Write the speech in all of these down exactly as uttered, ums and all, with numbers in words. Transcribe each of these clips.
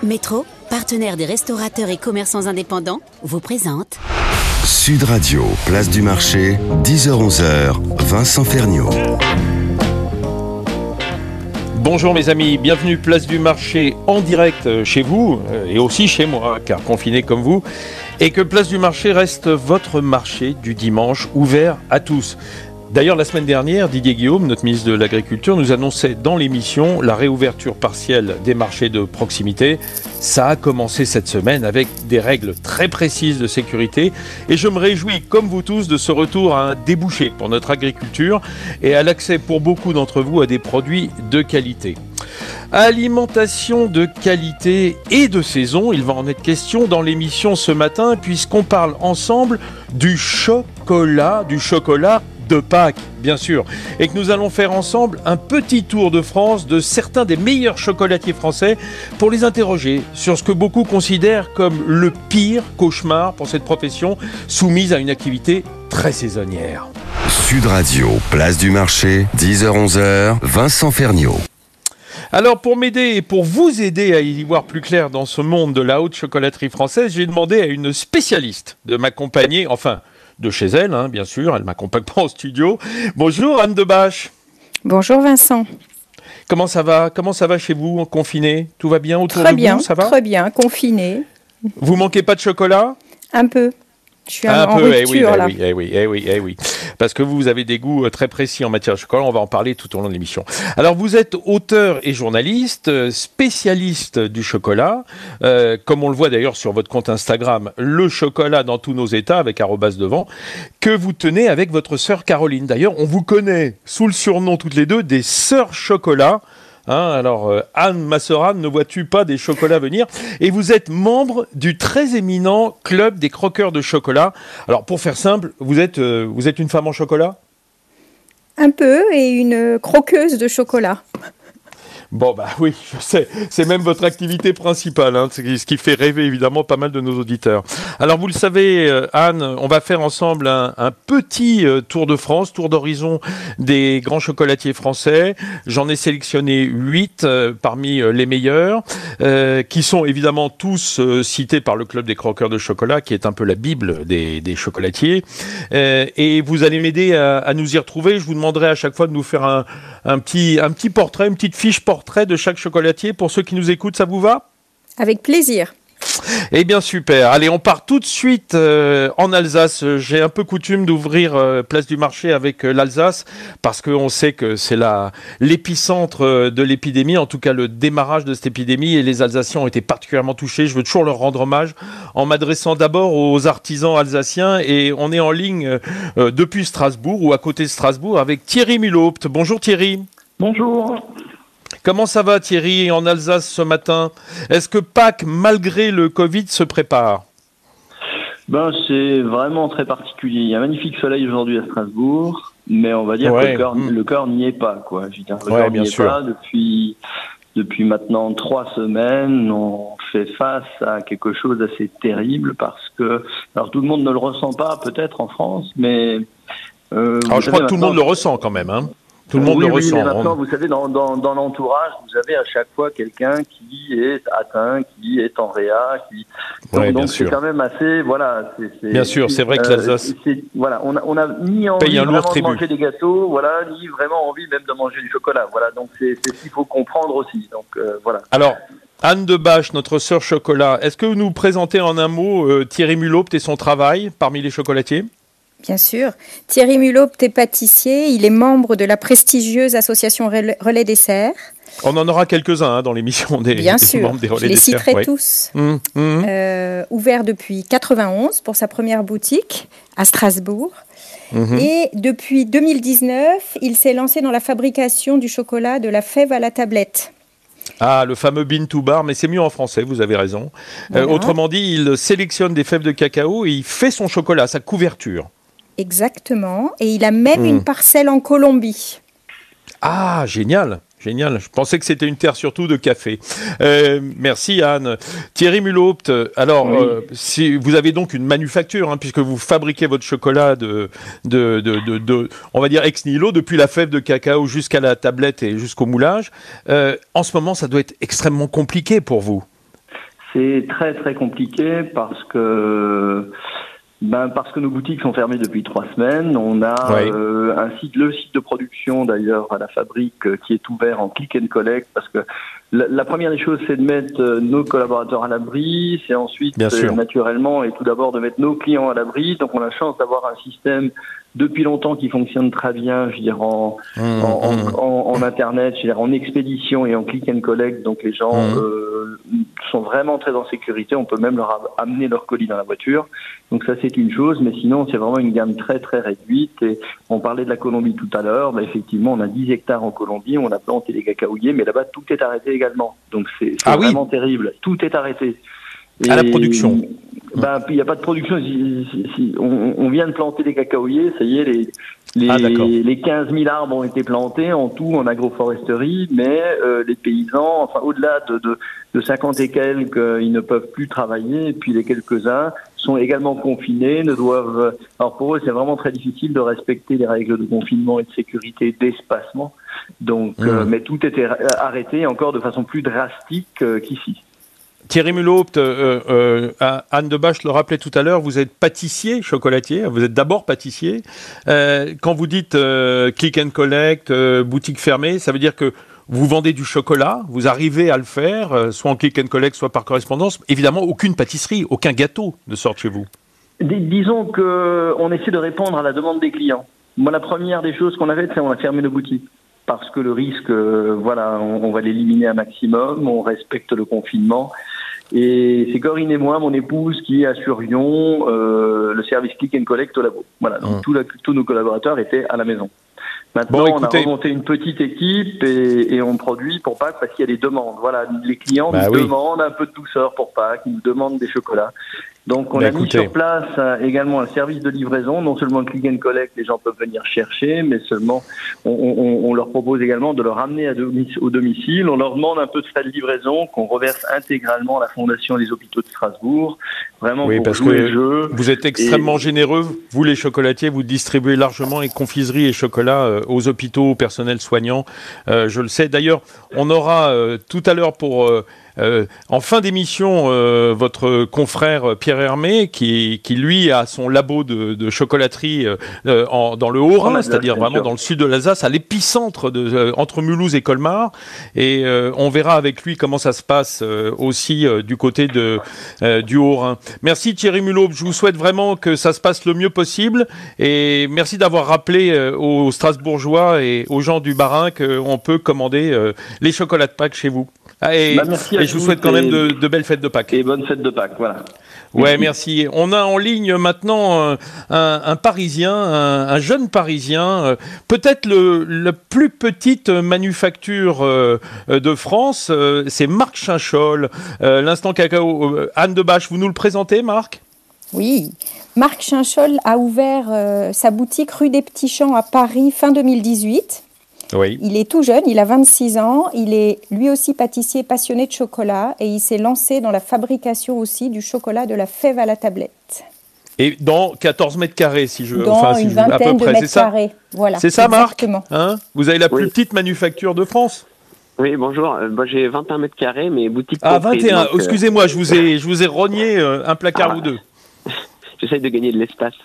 Métro, partenaire des restaurateurs et commerçants indépendants, vous présente Sud Radio, place du marché, dix heures onze heures, Vincent Ferniaud. Bonjour mes amis, bienvenue place du marché en direct chez vous et aussi chez moi, car confiné comme vous, et que place du marché reste votre marché du dimanche ouvert à tous. D'ailleurs, la semaine dernière, Didier Guillaume, notre ministre de l'Agriculture, nous annonçait dans l'émission la réouverture partielle des marchés de proximité. Ça a commencé cette semaine avec des règles très précises de sécurité et je me réjouis, comme vous tous, de ce retour à un débouché pour notre agriculture et à l'accès pour beaucoup d'entre vous à des produits de qualité. Alimentation de qualité et de saison, il va en être question dans l'émission ce matin puisqu'on parle ensemble du chocolat, du chocolat de Pâques, bien sûr, et que nous allons faire ensemble un petit tour de France de certains des meilleurs chocolatiers français pour les interroger sur ce que beaucoup considèrent comme le pire cauchemar pour cette profession soumise à une activité très saisonnière. Sud Radio, place du marché, dix heures onze heures, Vincent Ferniaud. Alors pour m'aider et pour vous aider à y voir plus clair dans ce monde de la haute chocolaterie française, j'ai demandé à une spécialiste de m'accompagner, enfin de chez elle, hein, bien sûr, elle ne m'accompagne pas en studio. Bonjour Anne Debache. Bonjour Vincent. Comment ça va ? Comment ça va chez vous, confiné ? Tout va bien autour très de bien, vous, ça va ? Très bien, confiné. Vous manquez pas de chocolat ? Un peu. Je suis un en peu, rupture eh oui, bah là. Oui, eh oui, eh oui, eh oui. Parce que vous, vous avez des goûts très précis en matière de chocolat. On va en parler tout au long de l'émission. Alors, vous êtes auteur et journaliste, spécialiste du chocolat, euh, comme on le voit d'ailleurs sur votre compte Instagram, le chocolat dans tous nos états avec arrobase devant, que vous tenez avec votre sœur Caroline. D'ailleurs, on vous connaît sous le surnom toutes les deux des sœurs chocolat. Hein, alors, euh, Anne, ma sœur Anne, ne vois-tu pas des chocolats venir ? Et vous êtes membre du très éminent club des croqueurs de chocolat. Alors, pour faire simple, vous êtes, euh, vous êtes une femme en chocolat ? Un peu, et une croqueuse de chocolat. Bon, bah oui, je sais. C'est même votre activité principale, hein, ce qui fait rêver évidemment pas mal de nos auditeurs. Alors, vous le savez, euh, Anne, on va faire ensemble un, un petit euh, tour de France, tour d'horizon des grands chocolatiers français. J'en ai sélectionné huit euh, parmi euh, les meilleurs, euh, qui sont évidemment tous euh, cités par le Club des croqueurs de chocolat, qui est un peu la bible des, des chocolatiers. Euh, et vous allez m'aider à, à nous y retrouver. Je vous demanderai à chaque fois de nous faire un, un, petit, un petit portrait, une petite fiche portrait de chaque chocolatier. Pour ceux qui nous écoutent, ça vous va ? Avec plaisir. Eh bien, super. Allez, on part tout de suite euh, en Alsace. J'ai un peu coutume d'ouvrir euh, Place du Marché avec euh, l'Alsace parce qu'on sait que c'est la, l'épicentre euh, de l'épidémie, en tout cas le démarrage de cette épidémie, et les Alsaciens ont été particulièrement touchés. Je veux toujours leur rendre hommage en m'adressant d'abord aux artisans alsaciens, et on est en ligne euh, depuis Strasbourg ou à côté de Strasbourg avec Thierry Mulhaupt. Bonjour Thierry. Bonjour. Comment ça va Thierry en Alsace ce matin ? Est-ce que Pâques, malgré le Covid, se prépare ? Ben, c'est vraiment très particulier. Il y a un magnifique soleil aujourd'hui à Strasbourg, mais on va dire ouais, que le corps, mmh. le corps n'y est pas, quoi. Je veux dire, le ouais, corps bien n'y est sûr. pas depuis, depuis maintenant trois semaines. On fait face à quelque chose d'assez terrible parce que, alors tout le monde ne le ressent pas peut-être en France, mais euh, alors je crois que tout le monde le ressent quand même, hein. Tout le monde oui, le oui, ressent. Mais maintenant, vous savez, dans, dans, dans l'entourage, vous avez à chaque fois quelqu'un qui est atteint, qui est en réa, qui donc ouais, donc bien c'est sûr. quand même assez, voilà. C'est, c'est, bien sûr, c'est vrai que l'Alsace. Euh, c'est, voilà, on a, on a ni envie paye un vraiment lourd de tribut. manger des gâteaux, voilà, ni vraiment envie même de manger du chocolat, voilà. Donc c'est, c'est ce qu'il faut comprendre aussi. Donc euh, voilà. Alors. Anne Debache, notre sœur chocolat, est-ce que vous nous présentez en un mot euh, Thierry Mulhaupt et son travail parmi les chocolatiers ? Bien sûr. Thierry Mulhaupt est pâtissier. Il est membre de la prestigieuse association Relais Dessert. On en aura quelques-uns hein, dans l'émission des, Bien des sûr. membres des Relais Je les Dessert. citerai ouais. tous. Mmh, mmh. Euh, ouvert depuis quatre-vingt-onze pour sa première boutique à Strasbourg. Mmh. Et depuis deux mille dix-neuf, il s'est lancé dans la fabrication du chocolat de la fève à la tablette. Ah, le fameux bean to bar, mais c'est mieux en français, vous avez raison. Voilà. Euh, autrement dit, il sélectionne des fèves de cacao et il fait son chocolat, sa couverture. Exactement. Et il a même mmh. une parcelle en Colombie. Ah, génial, génial. Je pensais que c'était une terre surtout de café. Euh, merci Anne. Thierry Mulhaupt, alors oui. euh, si, vous avez donc une manufacture, hein, puisque vous fabriquez votre chocolat de, de, de, de, de, on va dire ex nihilo, depuis la fève de cacao jusqu'à la tablette et jusqu'au moulage. Euh, en ce moment, ça doit être extrêmement compliqué pour vous. c'est très très compliqué parce que ben parce que nos boutiques sont fermées depuis trois semaines. On a oui. euh, un site, le site de production d'ailleurs à la fabrique euh, qui est ouvert en click and collect parce que la, la première des choses c'est de mettre euh, nos collaborateurs à l'abri, c'est ensuite euh, naturellement et tout d'abord de mettre nos clients à l'abri. Donc on a la chance d'avoir un système depuis longtemps qui fonctionne très bien, je veux dire en, mmh, en, mmh. en, en internet, je veux dire en expédition et en click and collect. Donc les gens mmh. euh, sont vraiment très en sécurité. On peut même leur amener leur colis dans la voiture. Donc ça c'est une chose, mais sinon c'est vraiment une gamme très très réduite. Et on parlait de la Colombie tout à l'heure. Bah, effectivement, on a dix hectares en Colombie, on a planté des cacaoyers, mais là-bas tout est arrêté également. Donc c'est, c'est ah, vraiment oui. terrible. Tout est arrêté. Et à la production. Ben, il n'y a pas de production. Si, si, si, on, on vient de planter des cacaoyers, ça y est, les, les, ah, les quinze mille arbres ont été plantés en tout en agroforesterie, mais euh, les paysans, enfin au-delà de, de, de cinquante et quelques, euh, ils ne peuvent plus travailler, et puis les quelques-uns sont également confinés, ne doivent. Alors pour eux, c'est vraiment très difficile de respecter les règles de confinement et de sécurité, d'espacement. Donc, mmh. euh, mais tout était arrêté, encore de façon plus drastique euh, qu'ici. Thierry Mulot, euh, euh, Anne Debache le rappelait tout à l'heure, vous êtes pâtissier, chocolatier, vous êtes d'abord pâtissier. Euh, quand vous dites euh, click and collect, euh, boutique fermée, ça veut dire que vous vendez du chocolat, vous arrivez à le faire, euh, soit en click and collect, soit par correspondance. Évidemment, aucune pâtisserie, aucun gâteau ne sort chez vous. Dis- disons qu'on essaie de répondre à la demande des clients. Moi, la première des choses qu'on a faites, c'est qu'on a fermé nos boutiques. Parce que le risque, euh, voilà, on, on va l'éliminer un maximum, on respecte le confinement. Et c'est Corinne et moi, mon épouse, qui assurions euh, le service click and collect au labo. Voilà, donc mmh. tout la, tous nos collaborateurs étaient à la maison. Maintenant, bon, écoutez... on a remonté une petite équipe et, et on produit pour Pâques parce qu'il y a des demandes. Voilà, les clients bah, nous oui. demandent un peu de douceur pour Pâques, ils nous demandent des chocolats. Donc on bah, a écoutez. mis sur place euh, également un service de livraison, non seulement le click and collect, les gens peuvent venir chercher, mais seulement on, on, on leur propose également de leur ramener à domic- au domicile. On leur demande un peu de frais de livraison qu'on reverse intégralement à la Fondation des hôpitaux de Strasbourg, vraiment oui, pour parce jouer que le jeu. Vous êtes extrêmement et... généreux, vous les chocolatiers, vous distribuez largement les confiseries et chocolats euh, aux hôpitaux, au personnel soignant, euh, je le sais. D'ailleurs, on aura euh, tout à l'heure pour... Euh, Euh, en fin d'émission, euh, votre confrère Pierre Hermé, qui, qui lui a son labo de, de chocolaterie euh, en, dans le Haut-Rhin, c'est-à-dire vraiment sûr. dans le sud de l'Alsace, à l'épicentre de, euh, entre Mulhouse et Colmar, et euh, on verra avec lui comment ça se passe euh, aussi euh, du côté de, euh, du Haut-Rhin. Merci Thierry Mulot, je vous souhaite vraiment que ça se passe le mieux possible, et merci d'avoir rappelé euh, aux Strasbourgeois et aux gens du Bas-Rhin qu'on peut commander euh, les chocolats de Pâques chez vous. Ah, et, bah, merci et je vous souhaite quand même de, de belles fêtes de Pâques. Et bonnes fêtes de Pâques, voilà. Ouais, merci. On a en ligne maintenant un, un, un Parisien, un, un jeune Parisien, euh, peut-être le, la plus petite manufacture euh, de France, euh, c'est Marc Chinchol, euh, l'Instant Cacao. Euh, Anne Debache, vous nous le présentez, Marc ? Oui, Marc Chinchol a ouvert euh, sa boutique rue des Petits Champs à Paris fin deux mille dix-huit. Oui. Il est tout jeune, il a vingt-six ans, il est lui aussi pâtissier passionné de chocolat et il s'est lancé dans la fabrication aussi du chocolat de la fève à la tablette. Et dans quatorze mètres carrés, si je... Dans enfin, si une je, vingtaine à peu de près, mètres c'est ça carrés. Voilà, c'est ça, Marc hein. Vous avez la plus oui. petite manufacture de France. Oui, bonjour. Euh, moi, j'ai vingt et un mètres carrés, mais boutique Ah, comprise, vingt et un. donc, euh... Excusez-moi, je vous ai, je vous ai rogné euh, un placard ah, ou deux. J'essaye de gagner de l'espace.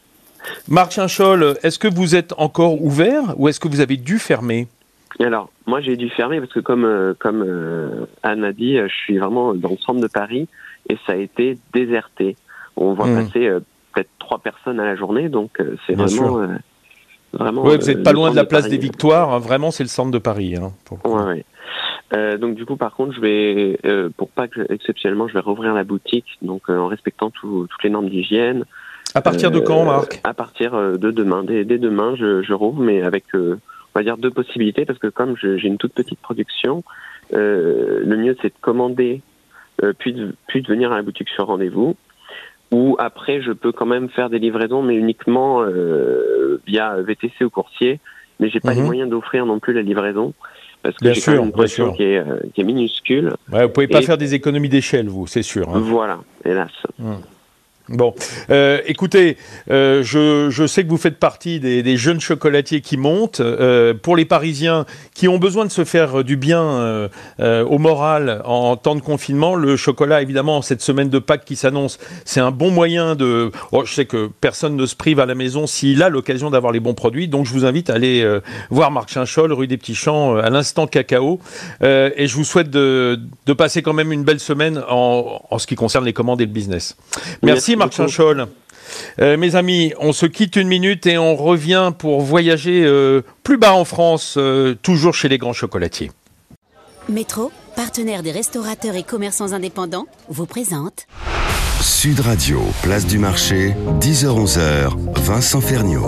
Marc Chinchol, est-ce que vous êtes encore ouvert ou est-ce que vous avez dû fermer ? Alors, moi, j'ai dû fermer parce que comme, euh, comme euh, Anne a dit, je suis vraiment dans le centre de Paris et ça a été déserté. On voit mmh. passer euh, peut-être trois personnes à la journée, donc euh, c'est Bien vraiment... Euh, vraiment oui, vous n'êtes pas euh, loin de la de place Paris. des Victoires, hein, vraiment, c'est le centre de Paris. Hein, pour... Ouais, ouais. Euh, donc du coup, par contre, je vais, euh, pour Pâques, exceptionnellement, je vais rouvrir la boutique, donc euh, en respectant tout, toutes les normes d'hygiène. À partir euh, de quand, Marc ? À partir de demain. Dès, dès demain, je, je rouvre, mais avec... Euh, on va dire deux possibilités, parce que comme je, j'ai une toute petite production, euh, le mieux c'est de commander, euh, puis, de, puis de venir à la boutique sur rendez-vous, ou après je peux quand même faire des livraisons, mais uniquement euh, via V T C ou coursier, mais j'ai pas mmh. les moyens d'offrir non plus la livraison, parce que bien j'ai sûr, quand même une production qui est, euh, qui est minuscule. Ouais, vous pouvez pas et... faire des économies d'échelle, vous, c'est sûr. Hein. Voilà, hélas. Mmh. Bon, euh, écoutez, euh, je, je sais que vous faites partie des, des jeunes chocolatiers qui montent. Euh, pour les Parisiens qui ont besoin de se faire du bien euh, euh, au moral en temps de confinement, le chocolat, évidemment, cette semaine de Pâques qui s'annonce, c'est un bon moyen de... Oh, je sais que personne ne se prive à la maison s'il a l'occasion d'avoir les bons produits, donc je vous invite à aller euh, voir Marc Chinchol, rue des Petits Champs, à l'instant cacao. Euh, et je vous souhaite de, de passer quand même une belle semaine en, en ce qui concerne les commandes et le business. Merci. Marc Chinchol. Euh, mes amis, on se quitte une minute et on revient pour voyager euh, plus bas en France, euh, toujours chez les grands chocolatiers. Métro, partenaire des restaurateurs et commerçants indépendants, vous présente Sud Radio, place du marché, dix heures onze heures, Vincent Ferniaud.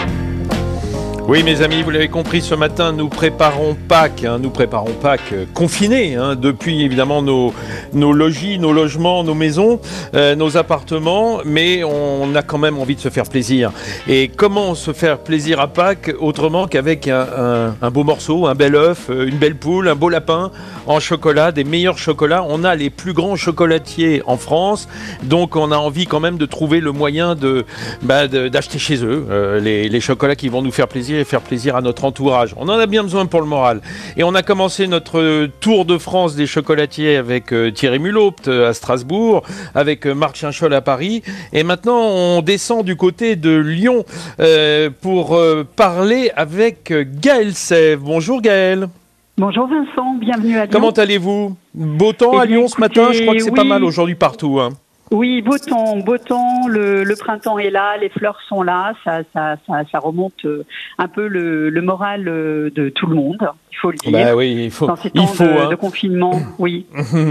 Oui, mes amis, vous l'avez compris, ce matin, nous préparons Pâques, hein, nous préparons Pâques euh, confinés, hein, depuis évidemment nos, nos logis, nos logements, nos maisons, euh, nos appartements, mais on a quand même envie de se faire plaisir. Et comment se faire plaisir à Pâques autrement qu'avec un, un, un beau morceau, un bel œuf, une belle poule, un beau lapin en chocolat, des meilleurs chocolats. On a les plus grands chocolatiers en France, donc on a envie quand même de trouver le moyen de, bah, de, d'acheter chez eux euh, les, les chocolats qui vont nous faire plaisir et faire plaisir à notre entourage. On en a bien besoin pour le moral. Et on a commencé notre tour de France des chocolatiers avec euh, Thierry Mulot à Strasbourg, avec euh, Marc Chinchol à Paris. Et maintenant, on descend du côté de Lyon euh, pour euh, parler avec Gaëlle Sève. Bonjour Gaëlle. Bonjour Vincent, bienvenue à Lyon. Comment allez-vous? Beau temps eh à Lyon écoutez, ce matin? Je crois que c'est oui. pas mal aujourd'hui partout. Hein. Oui, beau temps, beau temps, le, le printemps est là, les fleurs sont là, ça, ça, ça, ça remonte un peu le, le moral de tout le monde, il faut le dire. Bah oui, il faut. Dans ces temps il faut, de, hein. de confinement, oui.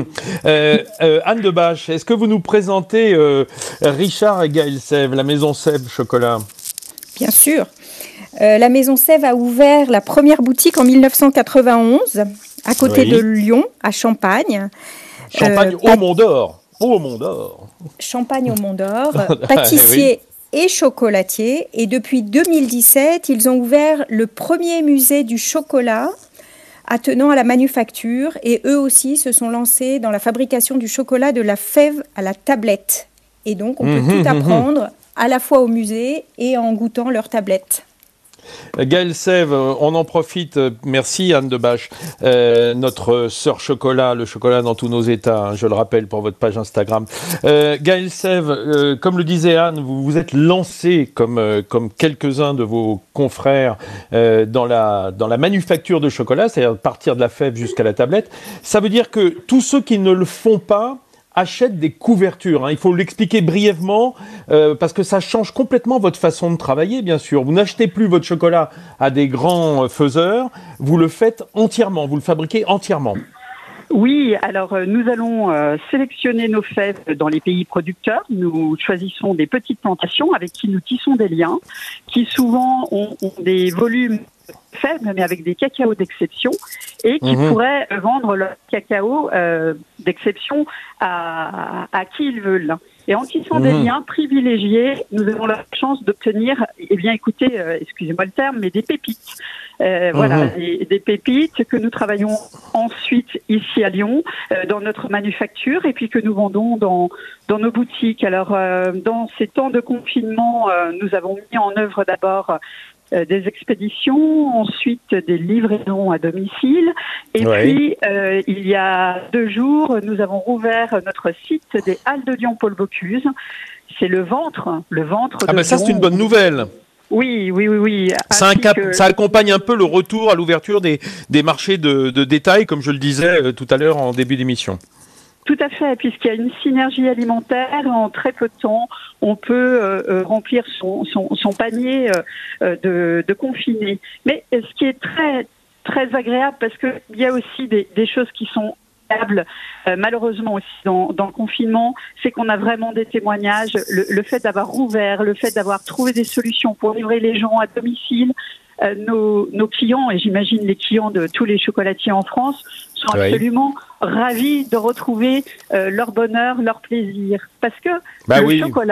euh, euh, Anne Debache, est-ce que vous nous présentez euh, Richard et Gaëlle Sève, la maison Sève Chocolat? Bien sûr. Euh, la maison Sève a ouvert la première boutique en mille neuf cent quatre-vingt-onze, à côté oui. de Lyon, à Champagne. Champagne euh, au Mont d'Or. Au Mont d'Or. Champagne au Mont d'Or, pâtissier oui. et chocolatier. Et depuis deux mille dix-sept, ils ont ouvert le premier musée du chocolat attenant à la manufacture. Et eux aussi se sont lancés dans la fabrication du chocolat de la fève à la tablette. Et donc, on peut mmh, tout apprendre mmh. à la fois au musée et en goûtant leur tablette. Gaëlle Sève, on en profite, merci Anne Debache, euh, notre sœur chocolat, le chocolat dans tous nos états, hein, je le rappelle pour votre page Instagram. Euh, Gaëlle Sève, euh, comme le disait Anne, vous vous êtes lancé comme, euh, comme quelques-uns de vos confrères euh, dans, la, dans la manufacture de chocolat, c'est-à-dire partir de la fève jusqu'à la tablette. Ça veut dire que tous ceux qui ne le font pas achètent des couvertures. Hein. Il faut l'expliquer brièvement euh, parce que ça change complètement votre façon de travailler, bien sûr. Vous n'achetez plus votre chocolat à des grands faiseurs, vous le faites entièrement, vous le fabriquez entièrement. Oui, alors euh, nous allons euh, sélectionner nos fèves dans les pays producteurs. Nous choisissons des petites plantations avec qui nous tissons des liens, qui souvent ont, ont des volumes faibles, mais avec des cacaos d'exception, et qui mmh. pourraient vendre leur cacao euh, d'exception à, à qui ils veulent. Et en tissant mmh. des liens privilégiés, nous avons la chance d'obtenir, eh bien écoutez, euh, excusez-moi le terme, mais des pépites. Euh, mmh. Voilà, des, des pépites que nous travaillons ensuite ici à Lyon, euh, dans notre manufacture, et puis que nous vendons dans, dans nos boutiques. Alors, euh, dans ces temps de confinement, euh, nous avons mis en œuvre d'abord des expéditions, ensuite des livraisons à domicile. Et oui. puis, euh, il y a deux jours, nous avons rouvert notre site des Halles de Lyon Paul Bocuse. C'est le ventre, le ventre ah de ben ça, c'est une bonne nouvelle. Oui, oui, oui, oui. Ça, incap- que... ça accompagne un peu le retour à l'ouverture des, des marchés de, de détail, comme je le disais euh, tout à l'heure en début d'émission. Tout à fait, puisqu'il y a une synergie alimentaire, en très peu de temps, on peut euh, remplir son, son, son panier euh, de, de confinés. Mais ce qui est très très agréable, parce que il y a aussi des, des choses qui sont agréables, euh, malheureusement aussi dans, dans le confinement, c'est qu'on a vraiment des témoignages. Le, le fait d'avoir rouvert, le fait d'avoir trouvé des solutions pour livrer les gens à domicile. Euh, nos, nos clients, et j'imagine les clients de tous les chocolatiers en France, sont oui. absolument ravis de retrouver euh, leur bonheur, leur plaisir. Parce que bah le oui. chocolat,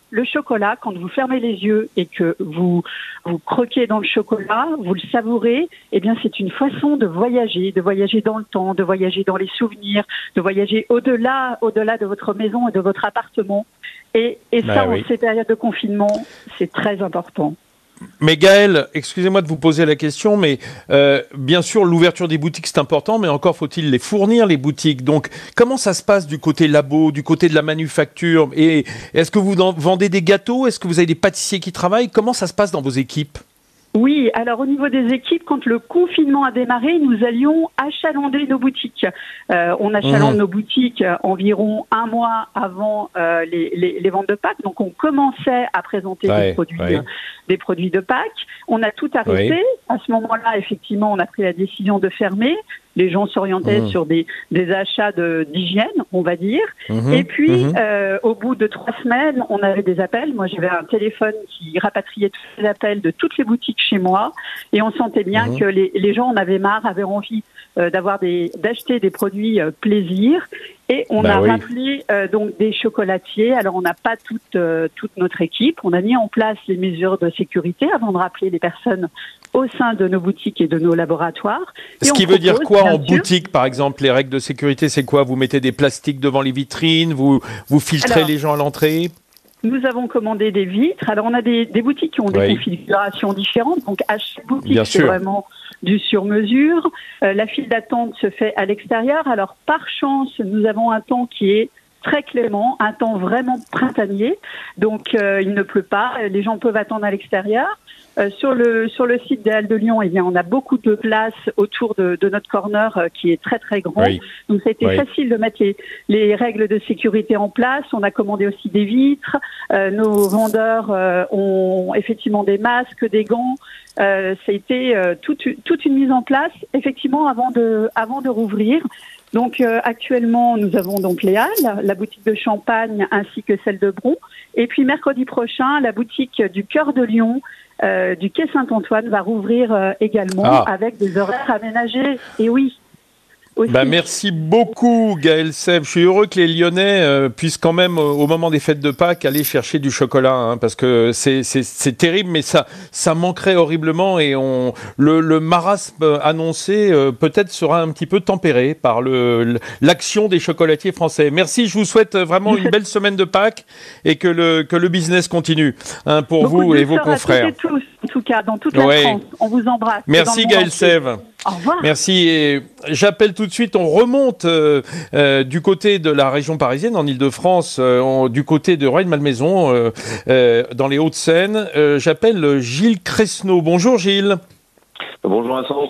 le chocolat, quand vous fermez les yeux et que vous vous croquez dans le chocolat, vous le savourez, eh bien c'est une façon de voyager, de voyager dans le temps, de voyager dans les souvenirs, de voyager au-delà, au-delà de votre maison et de votre appartement. Et, et ça, bah, oui. en ces périodes de confinement, c'est très important. Mais Gaël, excusez-moi de vous poser la question, mais euh, bien sûr, l'ouverture des boutiques, c'est important, mais encore faut-il les fournir, les boutiques. Donc, comment ça se passe du côté labo, du côté de la manufacture? Et est-ce que vous vendez des gâteaux? Est-ce que vous avez des pâtissiers qui travaillent? Comment ça se passe dans vos équipes? Oui, alors au niveau des équipes, quand le confinement a démarré, nous allions achalander nos boutiques. Euh, on achalande mmh. nos boutiques environ un mois avant euh, les, les, les ventes de Pâques. Donc on commençait à présenter ouais, des, produits, ouais. euh, des produits de Pâques. On a tout arrêté. Ouais. À ce moment-là, effectivement, on a pris la décision de fermer. Les gens s'orientaient mmh. sur des, des achats de, d'hygiène, on va dire. Mmh. Et puis, mmh. euh, au bout de trois semaines, on avait des appels. Moi, j'avais un téléphone qui rapatriait tous les appels de toutes les boutiques chez moi. Et on sentait bien mmh. que les, les gens en avaient marre, avaient envie euh, d'avoir des, d'acheter des produits euh, plaisir. Et on bah a oui. rappelé euh, donc des chocolatiers. Alors, on n'a pas toute, euh, toute notre équipe. On a mis en place les mesures de sécurité avant de rappeler les personnes au sein de nos boutiques et de nos laboratoires. Ce qui veut dire quoi en boutique, par exemple? Les règles de sécurité, c'est quoi? Vous mettez des plastiques devant les vitrines, vous, vous filtrez Alors, les gens à l'entrée? Nous avons commandé des vitres. Alors, on a des, des boutiques qui ont des oui. configurations différentes. Donc, à chaque boutique, Bien c'est sûr. vraiment du sur-mesure. Euh, la file d'attente se fait à l'extérieur. Alors, par chance, nous avons un temps qui est très clément, un temps vraiment printanier. Donc, euh, il ne pleut pas. Les gens peuvent attendre à l'extérieur. Euh, sur le sur le site des Halles de Lyon, eh bien, on a beaucoup de place autour de, de notre corner euh, qui est très très grand. Oui. Donc, ça a été oui. facile de mettre les, les règles de sécurité en place. On a commandé aussi des vitres. Euh, nos vendeurs euh, ont effectivement des masques, des gants. Euh, ça a été euh, toute toute une mise en place, effectivement, avant de avant de rouvrir. Donc euh, actuellement, nous avons donc les Halles, la boutique de Champagne ainsi que celle de Bron. Et puis mercredi prochain, la boutique du Cœur de Lyon, euh, du Quai Saint-Antoine, va rouvrir euh, également ah. avec des horaires aménagés. Et oui. Bah, merci beaucoup Gaël Sèvres. Je suis heureux que les Lyonnais euh, puissent quand même, au moment des fêtes de Pâques, aller chercher du chocolat, hein, parce que c'est, c'est, c'est terrible, mais ça, ça manquerait horriblement et on, le, le marasme annoncé euh, peut-être sera un petit peu tempéré par le, l'action des chocolatiers français. Merci, je vous souhaite vraiment une belle semaine de Pâques et que le, que le business continue hein, pour Beaucoup vous et vos confrères. À tous, en tout cas, dans toute la ouais. France. On vous embrasse. Merci Gaël Sèvres. Au revoir. Merci. Et j'appelle tout de suite, on remonte euh, euh, du côté de la région parisienne, en Ile-de-France, euh, on, du côté de Rueil-Malmaison, euh, euh, dans les Hauts-de-Seine. Euh, j'appelle Gilles Cresneau. Bonjour Gilles. Bonjour Vincent.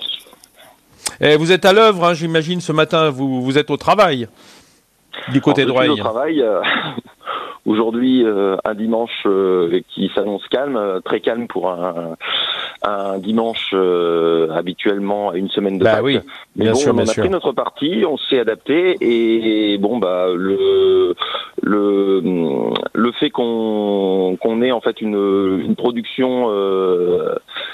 Et vous êtes à l'œuvre, hein, j'imagine, ce matin, vous, vous êtes au travail, du côté Alors, de Rueil. Je suis au travail. Euh... Aujourd'hui, euh, un dimanche euh, qui s'annonce calme, euh, très calme pour un, un dimanche euh, habituellement à une semaine de bah Pâques. Oui, Mais bien bon, sûr, on en bien a sûr. pris notre parti, on s'est adapté et, et bon bah le le le fait qu'on qu'on ait en fait une une production euh,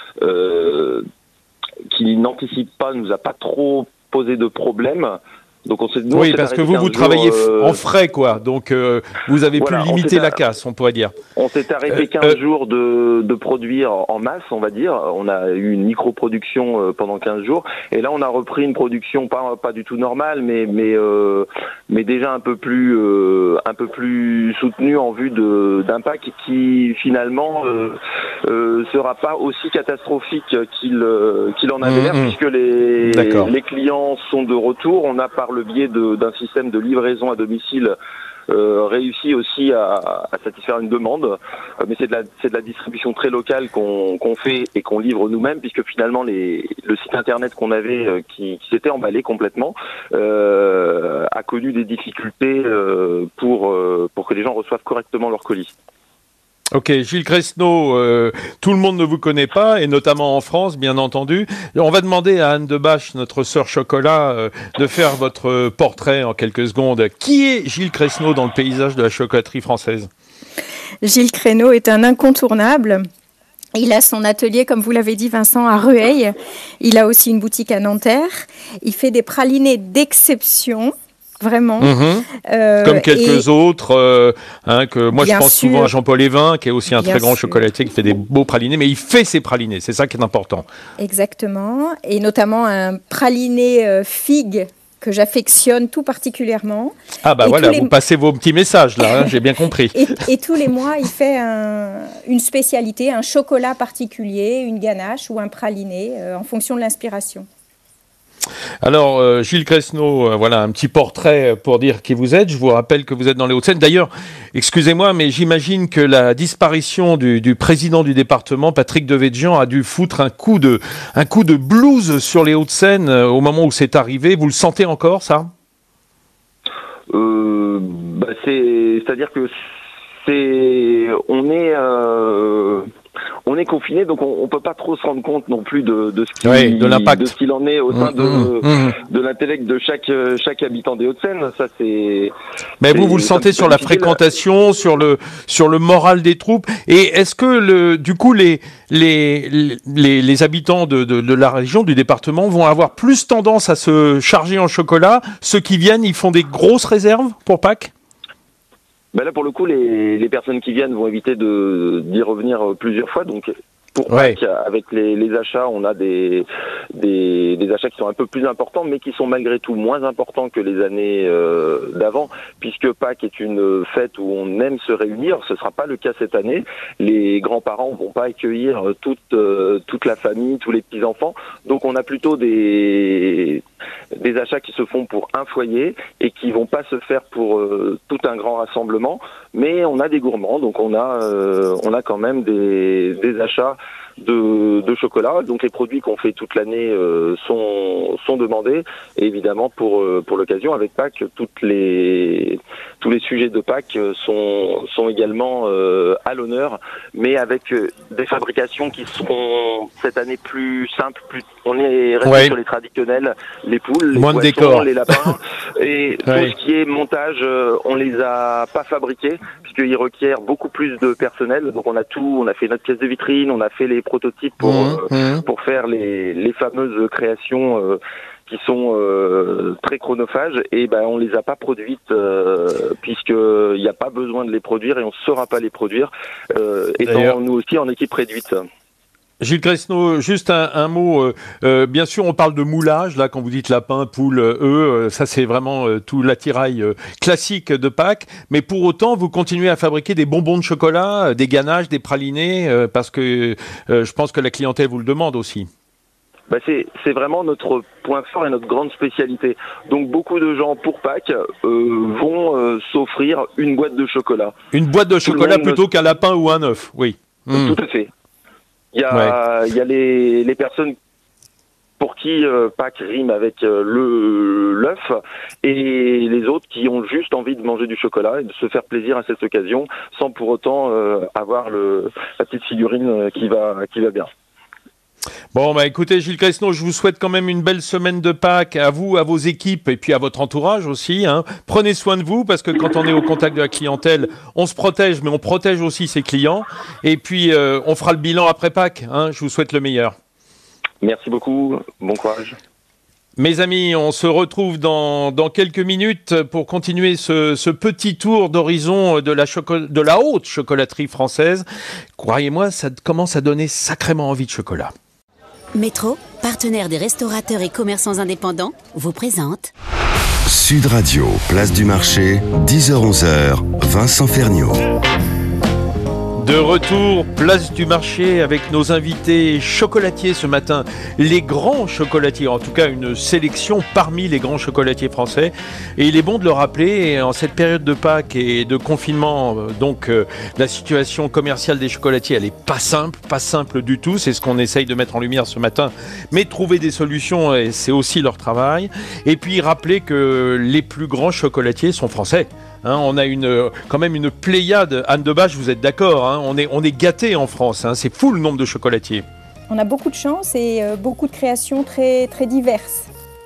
euh, qui n'anticipe pas nous a pas trop posé de problème. Donc on s'est, nous, oui, on parce que vous, vous travaillez euh... en frais, quoi. Donc, euh, vous avez voilà, pu limiter la casse, on pourrait dire. On s'est arrêté quinze euh, jours de, de produire en masse, on va dire. On a eu une micro-production pendant quinze jours. Et là, on a repris une production pas, pas du tout normale, mais, mais, euh, mais déjà un peu plus, euh, un peu plus soutenue en vue de, d'un Pâques qui, finalement, euh, euh, sera pas aussi catastrophique qu'il, qu'il en avait mmh, l'air, mmh. puisque les, les clients sont de retour. On a par le biais de, d'un système de livraison à domicile euh, réussi aussi à, à satisfaire une demande, euh, mais c'est de la c'est de la distribution très locale qu'on qu'on fait et qu'on livre nous-mêmes, puisque finalement les le site internet qu'on avait euh, qui, qui s'était emballé complètement euh, a connu des difficultés euh, pour euh, pour que les gens reçoivent correctement leurs colis. Ok, Gilles Cresneau, euh, tout le monde ne vous connaît pas, et notamment en France, bien entendu. On va demander à Anne Debache, notre sœur chocolat, euh, de faire votre portrait en quelques secondes. Qui est Gilles Cresneau dans le paysage de la chocolaterie française ? Gilles Cresneau est un incontournable. Il a son atelier, comme vous l'avez dit Vincent, à Rueil. Il a aussi une boutique à Nanterre. Il fait des pralinés d'exception. vraiment. Mmh. Euh, Comme quelques et... autres, euh, hein, que moi Bien je pense sûr. souvent à Jean-Paul Évin, qui est aussi un Bien très grand sûr. chocolatier, qui fait des beaux pralinés, mais il fait ses pralinés, c'est ça qui est important. Exactement, et notamment un praliné euh, figue que j'affectionne tout particulièrement. Ah bah et voilà, les... vous passez vos petits messages là, hein, j'ai bien compris. et, et tous les mois, il fait un, une spécialité, un chocolat particulier, une ganache ou un praliné, euh, en fonction de l'inspiration. Alors, euh, Gilles Cresno, euh, voilà un petit portrait pour dire qui vous êtes. Je vous rappelle que vous êtes dans les Hauts-de-Seine. D'ailleurs, excusez-moi, mais j'imagine que la disparition du, du président du département, Patrick Devedjian, a dû foutre un coup de, un coup de blues sur les Hauts-de-Seine euh, au moment où c'est arrivé. Vous le sentez encore, ça ? euh, bah c'est, c'est-à-dire que c'est, on est... Euh... On est confiné, donc on, on peut pas trop se rendre compte non plus de, de ce qui, oui, de l'impact, de ce qu'il en est au sein mmh, de, mmh. de l'intellect de chaque chaque habitant des Hauts-de-Seine. Ça c'est. Mais c'est, vous vous le sentez sur la fréquentation, là. sur le sur le moral des troupes. Et est-ce que le du coup les les les, les habitants de, de de la région, du département, vont avoir plus tendance à se charger en chocolat? Ceux qui viennent, ils font des grosses réserves pour Pâques? Ben là, pour le coup, les, les personnes qui viennent vont éviter de, d'y revenir plusieurs fois. Donc, pour ouais. Pâques, avec les, les achats, on a des, des, des achats qui sont un peu plus importants, mais qui sont malgré tout moins importants que les années euh, d'avant, puisque Pâques est une fête où on aime se réunir. Ce sera pas le cas cette année. Les grands-parents vont pas accueillir toute, euh, toute la famille, tous les petits-enfants. Donc, on a plutôt des... des achats qui se font pour un foyer et qui vont pas se faire pour euh, tout un grand rassemblement, mais on a des gourmands, donc on a euh, on a quand même des, des achats de, de chocolat. Donc les produits qu'on fait toute l'année euh, sont sont demandés, et évidemment pour euh, pour l'occasion avec Pâques, toutes les tous les sujets de Pâques sont sont également euh, à l'honneur, mais avec euh, des fabrications qui seront cette année plus simples, plus on est resté ouais. sur les traditionnels, les poules, les Moins poissons, de décor. les lapins, et ouais. tout ce qui est montage, euh, on les a pas fabriqués puisqu'ils requièrent beaucoup plus de personnel. Donc on a tout, on a fait notre pièce de vitrine, on a fait les prototypes pour mmh, euh, mmh. pour faire les les fameuses créations euh, qui sont euh, très chronophages, et ben on les a pas produites euh, puisque il n'y a pas besoin de les produire et on saura pas les produire, euh, étant D'ailleurs. nous aussi en équipe réduite. Gilles Cresno, juste un, un mot. Euh, euh, bien sûr, on parle de moulage, là, quand vous dites lapin, poule, œuf, euh, ça c'est vraiment euh, tout l'attirail euh, classique de Pâques. Mais pour autant, vous continuez à fabriquer des bonbons de chocolat, euh, des ganaches, des pralinés, euh, parce que euh, je pense que la clientèle vous le demande aussi. Bah c'est, c'est vraiment notre point fort et notre grande spécialité. Donc beaucoup de gens, pour Pâques, euh, vont euh, s'offrir une boîte de chocolat. Une boîte de chocolat plutôt ne... qu'un lapin ou un œuf, oui. Mmh. Tout à fait. Il y a, ouais. il y a les, les personnes pour qui euh, Pâques rime avec euh, le l'œuf, et les autres qui ont juste envie de manger du chocolat et de se faire plaisir à cette occasion, sans pour autant euh, avoir le, la petite figurine qui va, qui va bien. Bon, bah écoutez, Gilles Cresno, je vous souhaite quand même une belle semaine de Pâques à vous, à vos équipes et puis à votre entourage aussi. Hein. Prenez soin de vous, parce que quand on est au contact de la clientèle, on se protège, mais on protège aussi ses clients. Et puis, euh, on fera le bilan après Pâques. Hein. Je vous souhaite le meilleur. Merci beaucoup. Bon courage. Mes amis, on se retrouve dans, dans quelques minutes pour continuer ce, ce petit tour d'horizon de la, choco- de la haute chocolaterie française. Croyez-moi, ça commence à donner sacrément envie de chocolat. Métro, partenaire des restaurateurs et commerçants indépendants, vous présente Sud Radio, place du marché, dix heures onze heures, Vincent Ferniaud. De retour, place du marché avec nos invités chocolatiers ce matin, les grands chocolatiers, en tout cas une sélection parmi les grands chocolatiers français. Et il est bon de le rappeler, en cette période de Pâques et de confinement, donc euh, la situation commerciale des chocolatiers, elle est pas simple, pas simple du tout. C'est ce qu'on essaye de mettre en lumière ce matin. Mais trouver des solutions, c'est aussi leur travail. Et puis rappeler que les plus grands chocolatiers sont français. Hein, on a une, quand même une pléiade. Anne Debache, vous êtes d'accord, hein, on est, on est gâtés en France, hein, c'est fou le nombre de chocolatiers. On a beaucoup de chance et euh, beaucoup de créations très, très diverses.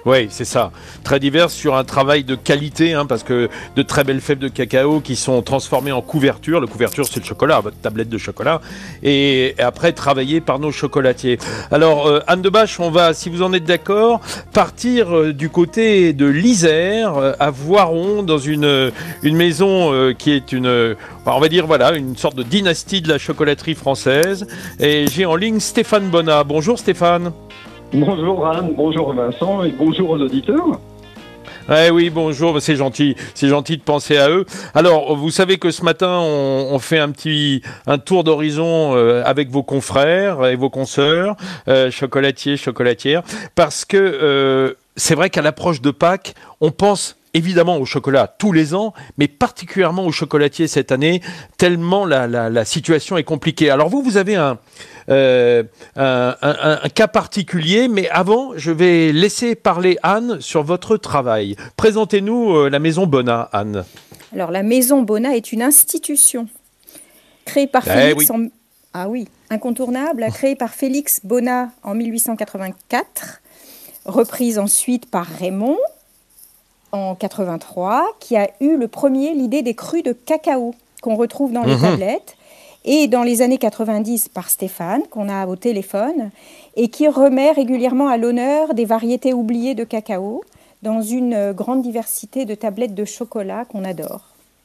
Oui, c'est ça. Très diverses sur un travail de qualité, hein, parce que de très belles fèves de cacao qui sont transformées en couverture. La couverture, c'est le chocolat, votre tablette de chocolat. Et après, travaillées par nos chocolatiers. Alors, euh, Anne Debache, on va, si vous en êtes d'accord, partir euh, du côté de l'Isère, euh, à Voiron, dans une, une maison euh, qui est une, euh, on va dire, voilà, une sorte de dynastie de la chocolaterie française. Et j'ai en ligne Stéphane Bonnat. Bonjour Stéphane. Bonjour Anne, bonjour Vincent et bonjour aux auditeurs. Eh oui, bonjour, c'est gentil, c'est gentil de penser à eux. Alors, vous savez que ce matin, on, on fait un petit un tour d'horizon euh, avec vos confrères et vos consoeurs, euh, chocolatiers, chocolatières, parce que euh, c'est vrai qu'à l'approche de Pâques, on pense évidemment au chocolat tous les ans, mais particulièrement au chocolatier cette année, tellement la, la, la situation est compliquée. Alors vous, vous avez un, euh, un, un, un cas particulier, mais avant, je vais laisser parler Anne sur votre travail. Présentez-nous euh, la Maison Bonnat, Anne. Alors la Maison Bonnat est une institution créée par eh Félix oui. en... Ah oui, incontournable, créée par Félix Bonnat en mille huit cent quatre-vingt-quatre, reprise ensuite par Raymond en quatre-vingt-trois, qui a eu le premier l'idée des crus de cacao qu'on retrouve dans les mmh. tablettes, et dans les années quatre-vingt-dix par Stéphane, qu'on a au téléphone, et qui remet régulièrement à l'honneur des variétés oubliées de cacao dans une grande diversité de tablettes de chocolat qu'on adore.